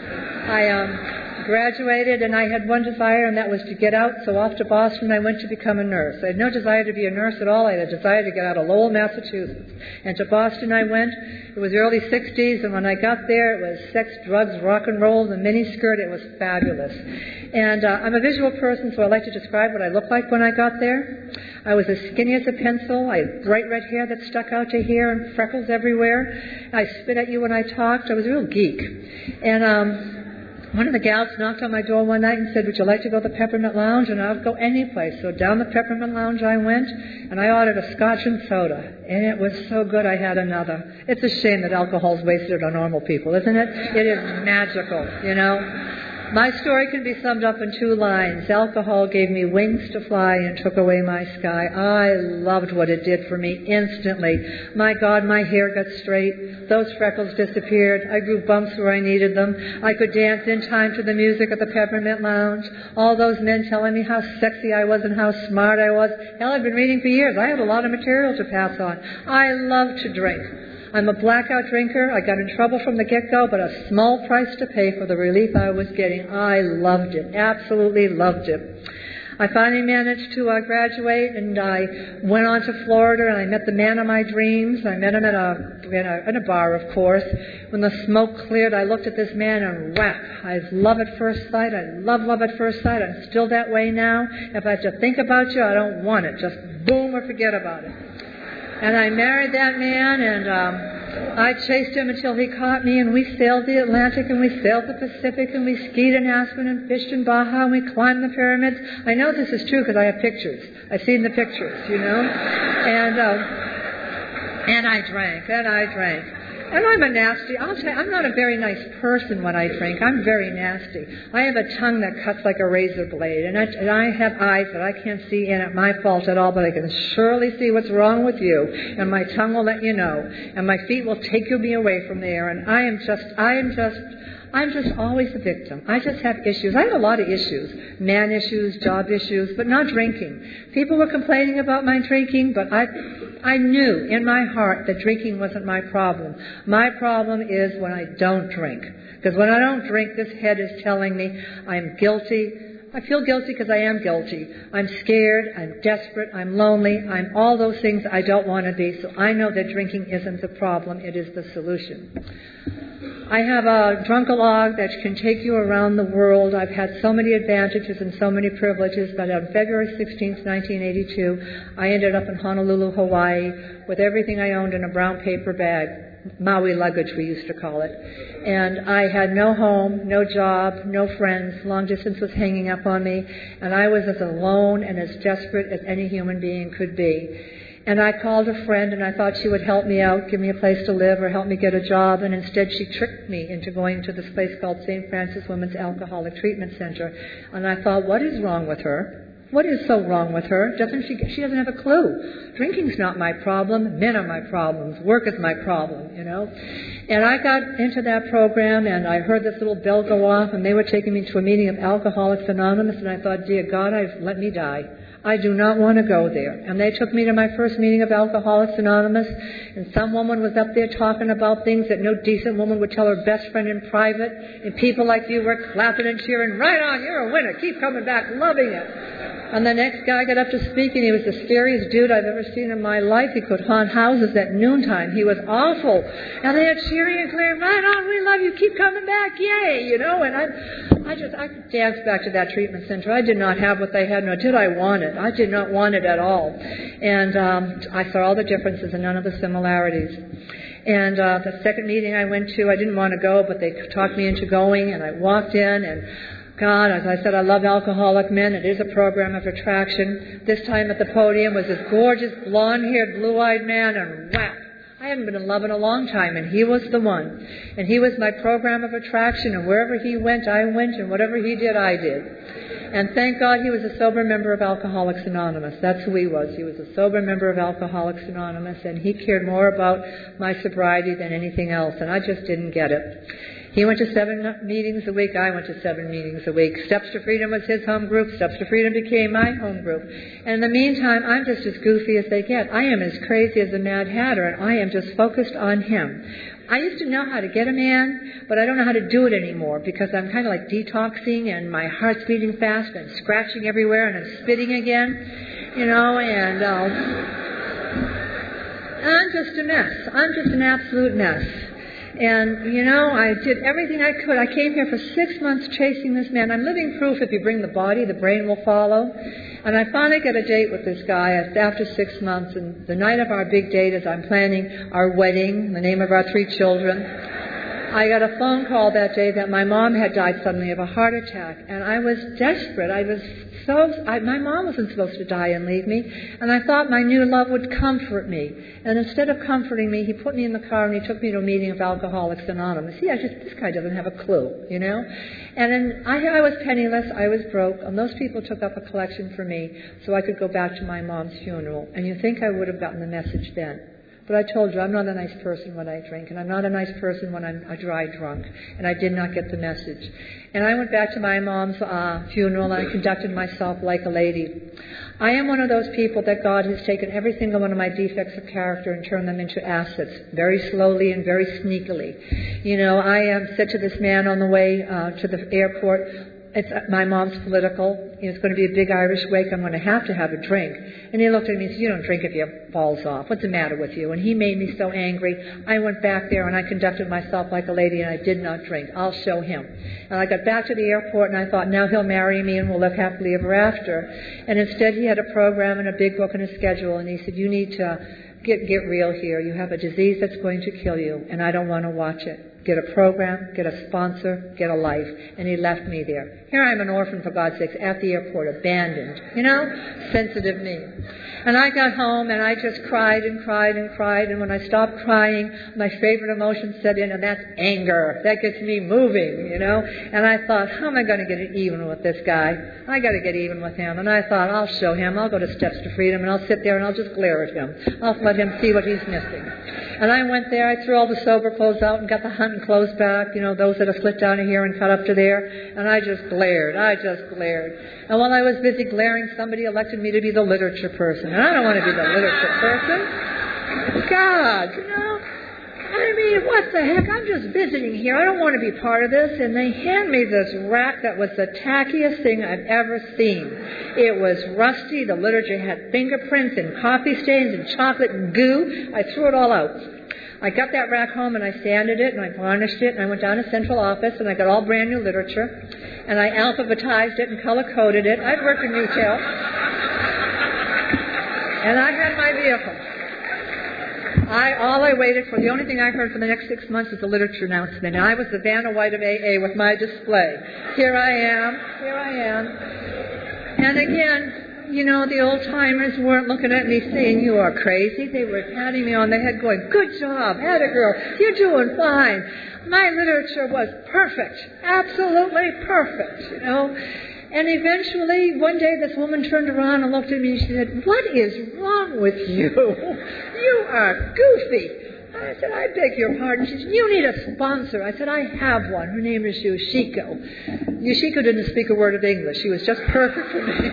I graduated, and I had one desire, and that was to get out. So off to Boston, I went to become a nurse. I had no desire to be a nurse at all. I had a desire to get out of Lowell, Massachusetts. And to Boston I went. It was early 60s, and when I got there, it was sex, drugs, rock and roll, the miniskirt. It was fabulous. And I'm a visual person, so I like to describe what I looked like when I got there. I was as skinny as a pencil. I had bright red hair that stuck out to here and freckles everywhere. I spit at you when I talked. I was a real geek. And one of the gals knocked on my door one night and said, would you like to go to the Peppermint Lounge? And I'll go any place. So down the Peppermint Lounge I went, and I ordered a scotch and soda. And it was so good I had another. It's a shame that alcohol's wasted on normal people, isn't it? It is magical, My story can be summed up in 2 lines. Alcohol gave me wings to fly and took away my sky. I loved what it did for me instantly. My God, my hair got straight. Those freckles disappeared. I grew bumps where I needed them. I could dance in time to the music at the Peppermint Lounge. All those men telling me how sexy I was and how smart I was. Hell, I've been reading for years. I had a lot of material to pass on. I love to drink. I'm a blackout drinker. I got in trouble from the get-go, but a small price to pay for the relief I was getting. I loved it. Absolutely loved it. I finally managed to graduate, and I went on to Florida, and I met the man of my dreams. I met him in a bar, of course. When the smoke cleared, I looked at this man, and whack, I love at first sight. I love at first sight. I'm still that way now. If I have to think about you, I don't want it. Just boom or forget about it. And I married that man, and I chased him until he caught me, and we sailed the Atlantic, and we sailed the Pacific, and we skied in Aspen and fished in Baja, and we climbed the pyramids. I know this is true because I have pictures. I've seen the pictures, And I drank. And I'm a nasty. I'll tell you, I'm not a very nice person when I drink. I'm very nasty. I have a tongue that cuts like a razor blade, and I have eyes that I can't see in it. My fault at all, but I can surely see what's wrong with you, and my tongue will let you know, and my feet will take me away from there. And I'm just always a victim. I just have issues. I have a lot of issues. Man issues, job issues, but not drinking. People were complaining about my drinking, but I knew in my heart that drinking wasn't my problem. My problem is when I don't drink. Because when I don't drink, this head is telling me I'm guilty. I feel guilty because I am guilty. I'm scared, I'm desperate, I'm lonely, I'm all those things I don't want to be. So I know that drinking isn't the problem, it is the solution. I have a drunk-a-log that can take you around the world. I've had so many advantages and so many privileges, but on February 16th, 1982, I ended up in Honolulu, Hawaii, with everything I owned in a brown paper bag. Maui luggage, we used to call it. And I had no home, no job, no friends. Long distance was hanging up on me. And I was as alone and as desperate as any human being could be. And I called a friend, and I thought she would help me out, give me a place to live or help me get a job. And instead she tricked me into going to this place called St. Francis Women's Alcoholic Treatment Center. And I thought, what is wrong with her? What is so wrong with her? She doesn't have a clue. Drinking's not my problem. Men are my problems. Work is my problem, you know. And I got into that program, and I heard this little bell go off, and they were taking me to a meeting of Alcoholics Anonymous, and I thought, dear God, let me die. I do not want to go there. And they took me to my first meeting of Alcoholics Anonymous, and some woman was up there talking about things that no decent woman would tell her best friend in private, and people like you were clapping and cheering, right on, you're a winner, keep coming back, loving it. And the next guy got up to speak, and he was the scariest dude I've ever seen in my life. He could haunt houses at noontime. He was awful. And they were cheering and clearing, right on, we love you, keep coming back, yay, you know. And I danced back to that treatment center. I did not have what they had, nor did I want it. I did not want it at all. And I saw all the differences and none of the similarities. And the second meeting I went to, I didn't want to go, but they talked me into going, and I walked in, and God, as I said, I love alcoholic men. It is a program of attraction. This time at the podium was this gorgeous, blonde-haired, blue-eyed man, and whap! I hadn't been in love in a long time, and he was the one. And he was my program of attraction, and wherever he went, I went, and whatever he did, I did. And thank God he was a sober member of Alcoholics Anonymous. That's who he was. He was a sober member of Alcoholics Anonymous, and he cared more about my sobriety than anything else, and I just didn't get it. He went to 7 meetings a week. I went to 7 meetings a week. Steps to Freedom was his home group. Steps to Freedom became my home group. And in the meantime, I'm just as goofy as they get. I am as crazy as a Mad Hatter, and I am just focused on him. I used to know how to get a man, but I don't know how to do it anymore because I'm kind of like detoxing, and my heart's beating fast, and scratching everywhere, and I'm spitting again, you know, and I'm just a mess. I'm just an absolute mess. And, you know, I did everything I could. I came here for 6 months chasing this man. I'm living proof if you bring the body, the brain will follow. And I finally got a date with this guy after 6 months. And the night of our big date, as I'm planning our wedding, in the name of our 3 children, I got a phone call that day that my mom had died suddenly of a heart attack. And I was desperate. My mom wasn't supposed to die and leave me. And I thought my new love would comfort me. And instead of comforting me, he put me in the car and he took me to a meeting of Alcoholics Anonymous. This guy doesn't have a clue, you know. And then I was penniless, I was broke, and those people took up a collection for me so I could go back to my mom's funeral. And you think I would have gotten the message then. But I told you, I'm not a nice person when I drink, and I'm not a nice person when I'm a dry drunk. And I did not get the message. And I went back to my mom's funeral, and I conducted myself like a lady. I am one of those people that God has taken every single one of my defects of character and turned them into assets, very slowly and very sneakily. You know, I said to this man on the way to the airport, my mom's political. It's going to be a big Irish wake. I'm going to have a drink. And he looked at me and said, you don't drink if your balls off. What's the matter with you? And he made me so angry. I went back there and I conducted myself like a lady, and I did not drink. I'll show him. And I got back to the airport and I thought, now he'll marry me and we'll live happily ever after. And instead he had a program and a big book and a schedule, and he said, you need to get real here. You have a disease that's going to kill you, and I don't want to watch it. Get a program, get a sponsor, get a life. And he left me there. Here I am, an orphan, for God's sakes, at the airport, abandoned. You know? Sensitive me. And I got home and I just cried and cried and cried. And when I stopped crying, my favorite emotion set in, and that's anger. That gets me moving, you know? And I thought, how am I going to get even with this guy? I got to get even with him. And I thought, I'll show him. I'll go to Steps to Freedom and I'll sit there and I'll just glare at him. I'll let him see what he's missing. And I went there, I threw all the sober clothes out and got the hunting clothes back, you know, those that have slit down to here and cut up to there. And I just glared. And while I was busy glaring, somebody elected me to be the literature person. And I don't want to be the literature person. God, you know. I mean, what the heck? I'm just visiting here. I don't want to be part of this. And they hand me this rack that was the tackiest thing I've ever seen. It was rusty. The literature had fingerprints and coffee stains and chocolate and goo. I threw it all out. I got that rack home and I sanded it and I varnished it and I went down to central office and I got all brand new literature and I alphabetized it and color-coded it. I'd worked in retail. And I had my vehicle. All I waited for, the only thing I heard for the next 6 months was the literature announcement. And I was the Vanna White of AA with my display. Here I am. And again, you know, the old-timers weren't looking at me saying, you are crazy. They were patting me on the head going, good job, atta girl, you're doing fine. My literature was perfect, absolutely perfect, you know. And eventually, one day, this woman turned around and looked at me and she said, "What is wrong with you? You are goofy." I said, "I beg your pardon." She said, "You need a sponsor." I said, "I have one. Her name is Yoshiko." Yoshiko didn't speak a word of English. She was just perfect for me.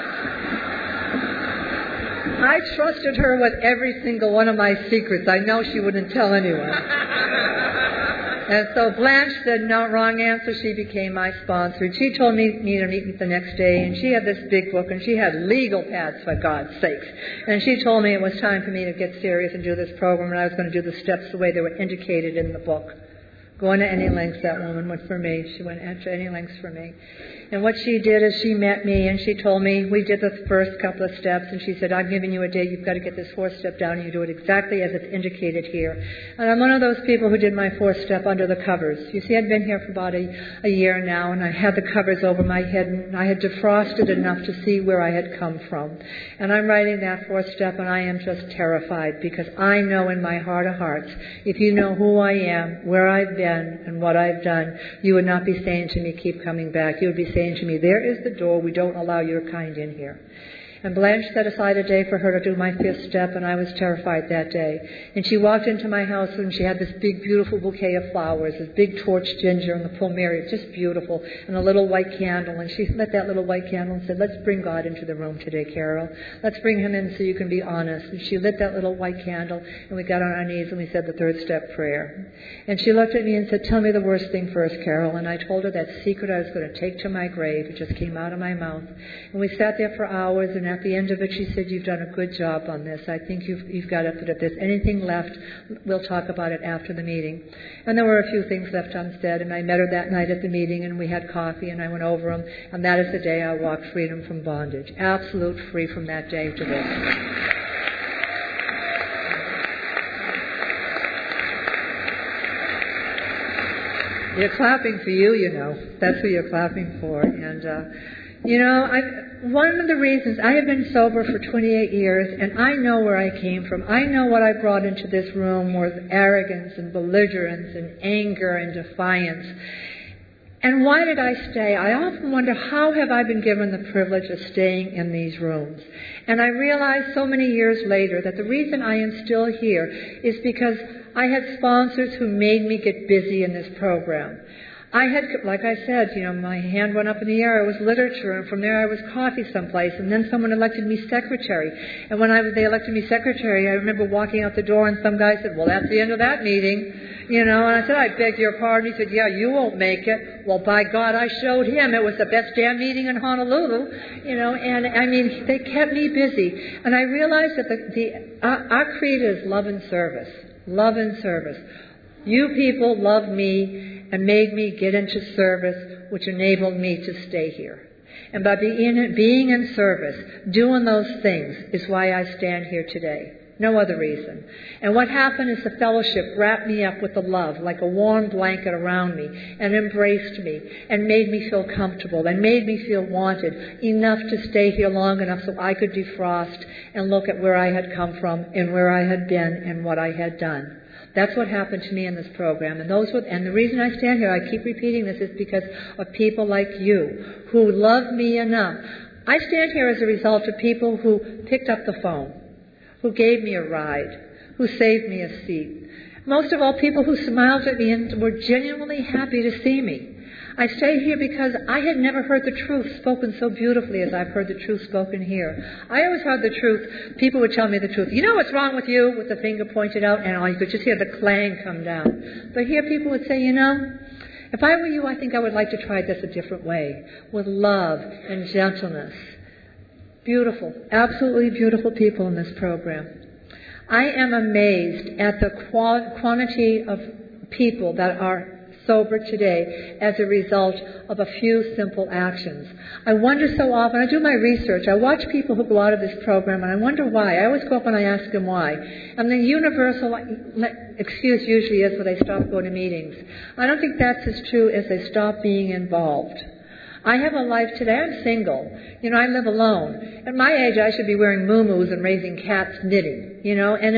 I trusted her with every single one of my secrets. I know she wouldn't tell anyone. And so Blanche said, "No, wrong answer." She became my sponsor. She told me to meet me the next day, and she had this big book, and she had legal pads, for God's sakes. And she told me it was time for me to get serious and do this program, and I was going to do the steps the way they were indicated in the book. Going to any lengths, that woman went for me. She went to any lengths for me. And what she did is she met me and she told me, we did the first couple of steps, and she said, "I'm giving you a day. You've got to get this fourth step down, and you do it exactly as it's indicated here." And I'm one of those people who did my fourth step under the covers. You see, I'd been here for about a year now, and I had the covers over my head, and I had defrosted enough to see where I had come from. And I'm writing that fourth step, and I am just terrified, because I know in my heart of hearts, if you know who I am, where I've been, and what I've done, you would not be saying to me, "Keep coming back." You would be saying to me, "There is the door. We don't allow your kind in here." And Blanche set aside a day for her to do my fifth step, and I was terrified that day. And she walked into my house, and she had this big, beautiful bouquet of flowers, this big torch ginger and the plumeria, just beautiful, and a little white candle. And she lit that little white candle and said, "Let's bring God into the room today, Carol. Let's bring him in so you can be honest." And she lit that little white candle, and we got on our knees, and we said the third step prayer. And she looked at me and said, "Tell me the worst thing first, Carol." And I told her that secret I was going to take to my grave. It just came out of my mouth. And we sat there for hours, and at the end of it, she said, "You've done a good job on this. I think you've got it, but if there's anything left, we'll talk about it after the meeting." And there were a few things left unsaid, and I met her that night at the meeting, and we had coffee, and I went over them, and that is the day I walked freedom from bondage. Absolute free from that day to this. You're clapping for you know. That's who you're clapping for. And, one of the reasons I have been sober for 28 years, and I know where I came from. I know what I brought into this room was arrogance and belligerence and anger and defiance. And why did I stay? I often wonder, how have I been given the privilege of staying in these rooms? And I realize so many years later that the reason I am still here is because I had sponsors who made me get busy in this program. I had, like I said, my hand went up in the air. It was literature, and from there I was coffee someplace, and then someone elected me secretary. And when they elected me secretary, I remember walking out the door, and some guy said, "Well, that's the end of that meeting." And I said, "I beg your pardon." He said, "Yeah, you won't make it." Well, by God, I showed him. It was the best damn meeting in Honolulu, and I mean, they kept me busy. And I realized that our creed is love and service. Love and service. You people loved me and made me get into service, which enabled me to stay here. And by being in service, doing those things, is why I stand here today. No other reason. And what happened is the fellowship wrapped me up with the love, like a warm blanket around me, and embraced me, and made me feel comfortable, and made me feel wanted, enough to stay here long enough so I could defrost and look at where I had come from, and where I had been, and what I had done. That's what happened to me in this program. And the reason I stand here, I keep repeating this, is because of people like you who love me enough. I stand here as a result of people who picked up the phone, who gave me a ride, who saved me a seat. Most of all, people who smiled at me and were genuinely happy to see me. I stay here because I had never heard the truth spoken so beautifully as I've heard the truth spoken here. I always heard the truth. People would tell me the truth. "You know what's wrong with you?" with the finger pointed out, and you could just hear the clang come down. But here people would say, if I were you, I think I would like to try this a different way, with love and gentleness. Beautiful, absolutely beautiful people in this program. I am amazed at the quantity of people that are sober today as a result of a few simple actions. I wonder so often, I do my research, I watch people who go out of this program, and I wonder why. I always go up and I ask them why. And the universal excuse usually is that they stop going to meetings. I don't think that's as true as they stop being involved. I have a life today. I'm single. I live alone. At my age, I should be wearing muumuus and raising cats knitting, and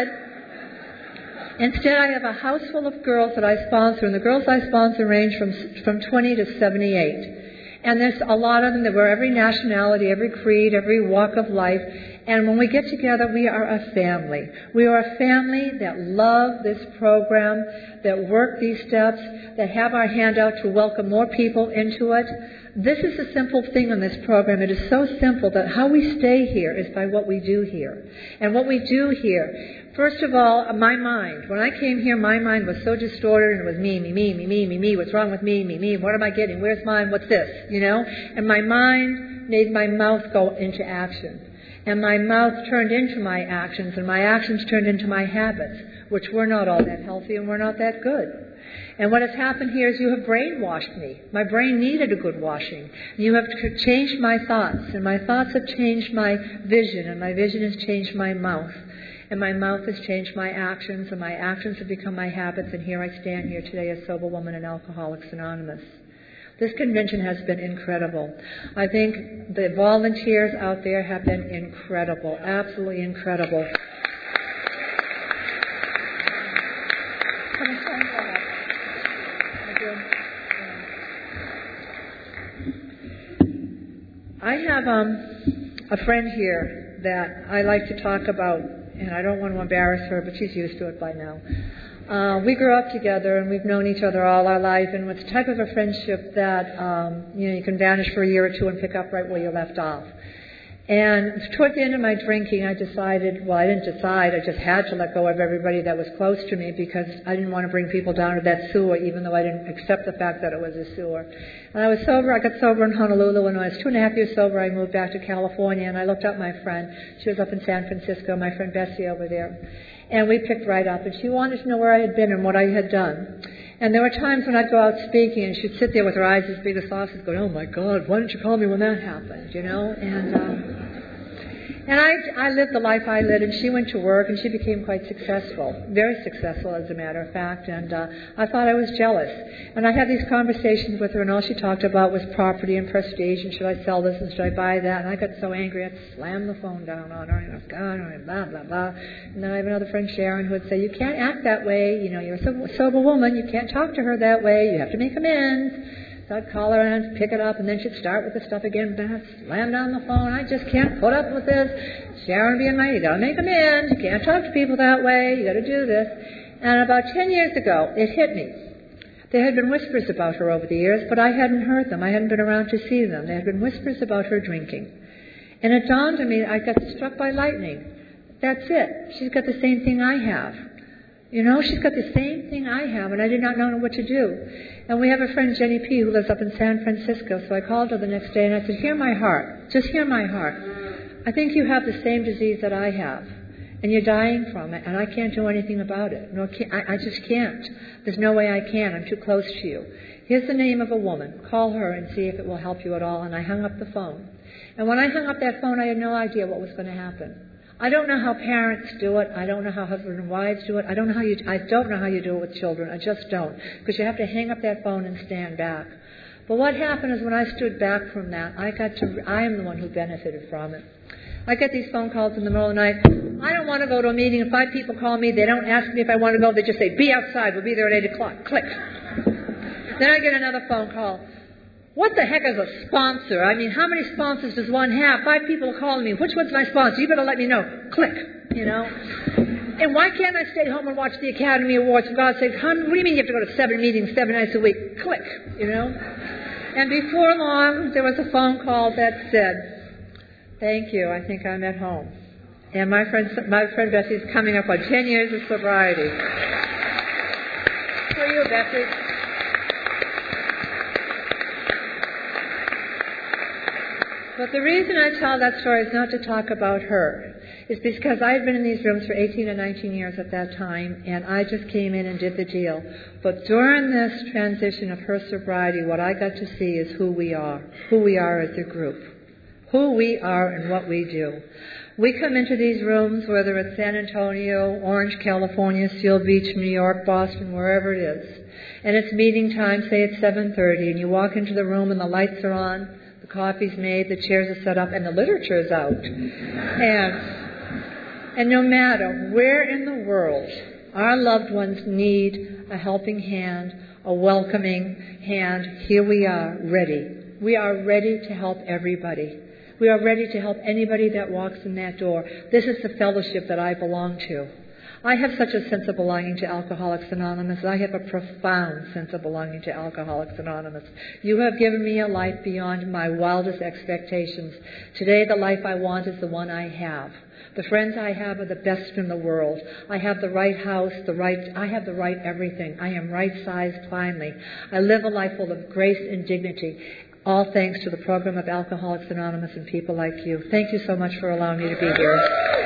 Instead, I have a house full of girls that I sponsor, and the girls I sponsor range from 20 to 78. And there's a lot of them that were every nationality, every creed, every walk of life. And when we get together, we are a family. We are a family that love this program, that work these steps, that have our hand out to welcome more people into it. This is a simple thing in this program. It is so simple that how we stay here is by what we do here. And what we do here, first of all, my mind. When I came here, my mind was so distorted, and it was me. What's wrong with me? What am I getting? Where's mine? What's this? You know? And my mind made my mouth go into action. And my mouth turned into my actions, and my actions turned into my habits, which were not all that healthy and were not that good. And what has happened here is you have brainwashed me. My brain needed a good washing. You have changed my thoughts, and my thoughts have changed my vision, and my vision has changed my mouth. And my mouth has changed my actions, and my actions have become my habits, and here I stand here today as Sober Woman in Alcoholics Anonymous. This convention has been incredible. I think the volunteers out there have been incredible, absolutely incredible. I have a friend here that I like to talk about, and I don't want to embarrass her, but she's used to it by now. We grew up together, and we've known each other all our life, and it's the type of a friendship that you can vanish for a year or two and pick up right where you left off. And toward the end of my drinking, I decided, well, I didn't decide, I just had to let go of everybody that was close to me because I didn't want to bring people down to that sewer, even though I didn't accept the fact that it was a sewer. And I got sober in Honolulu. When I was 2.5 years sober, I moved back to California, and I looked up my friend. She was up in San Francisco, my friend Bessie over there. And we picked right up, and she wanted to know where I had been and what I had done. And there were times when I'd go out speaking, and she'd sit there with her eyes as big as saucers going, oh, my God, why didn't you call me when that happened, you know? And I lived the life I led, and she went to work, and she became quite successful, very successful, as a matter of fact, and I thought I was jealous. And I had these conversations with her, and all she talked about was property and prestige, and should I sell this, and should I buy that, and I got so angry, I'd slam the phone down on her, and I was God, blah, blah, blah. And then I have another friend, Sharon, who would say, you can't act that way, you know, you're a sober woman, you can't talk to her that way, you have to make amends. So I'd call her and pick it up, and then she'd start with the stuff again, slam down the phone. I just can't put up with this. Sharon being my, you got to make amends. You can't talk to people that way. You got to do this. And about 10 years ago, it hit me. There had been whispers about her over the years, but I hadn't heard them. I hadn't been around to see them. There had been whispers about her drinking. And it dawned on me, I got struck by lightning. That's it. She's got the same thing I have. You know, she's got the same thing I have, and I did not know what to do. And we have a friend, Jenny P., who lives up in San Francisco, so I called her the next day, and I said, hear my heart. Just hear my heart. I think you have the same disease that I have, and you're dying from it, and I can't do anything about it. No, I just can't. There's no way I can. I'm too close to you. Here's the name of a woman. Call her and see if it will help you at all. And I hung up the phone. And when I hung up that phone, I had no idea what was going to happen. I don't know how parents do it. I don't know how husbands and wives do it. I don't know how you do it with children. I just don't. Because you have to hang up that phone and stand back. But what happened is when I stood back from that, I am the one who benefited from it. I get these phone calls in the middle of the night. I don't want to go to a meeting. If 5 people call me, they don't ask me if I want to go. They just say, be outside. We'll be there at 8 o'clock. Click. Then I get another phone call. What the heck is a sponsor? I mean, how many sponsors does one have? 5 people are calling me. Which one's my sponsor? You better let me know. Click. You know? And why can't I stay home and watch the Academy Awards? For God's sake, what do you mean you have to go to 7 meetings 7 nights a week? Click. You know? And before long, there was a phone call that said, thank you, I think I'm at home. And my friend Bessie is coming up on 10 years of sobriety. For you, Bessie. But the reason I tell that story is not to talk about her. It's because I had been in these rooms for 18 or 19 years at that time, and I just came in and did the deal. But during this transition of her sobriety, what I got to see is who we are as a group, who we are and what we do. We come into these rooms, whether it's San Antonio, Orange, California, Seal Beach, New York, Boston, wherever it is, and it's meeting time, say it's 7:30, and you walk into the room and the lights are on, the coffee's made, the chairs are set up, and the literature's out. And no matter where in the world our loved ones need a helping hand, a welcoming hand, here we are, ready We are ready to help everybody. We are ready to help anybody that walks in that door. This is the fellowship that I belong to. I have such a sense of belonging to Alcoholics Anonymous. I have a profound sense of belonging to Alcoholics Anonymous. You have given me a life beyond my wildest expectations. Today, the life I want is the one I have. The friends I have are the best in the world. I have the right house, I have the right everything. I am right-sized finally. I live a life full of grace and dignity. All thanks to the program of Alcoholics Anonymous and people like you. Thank you so much for allowing me to be here.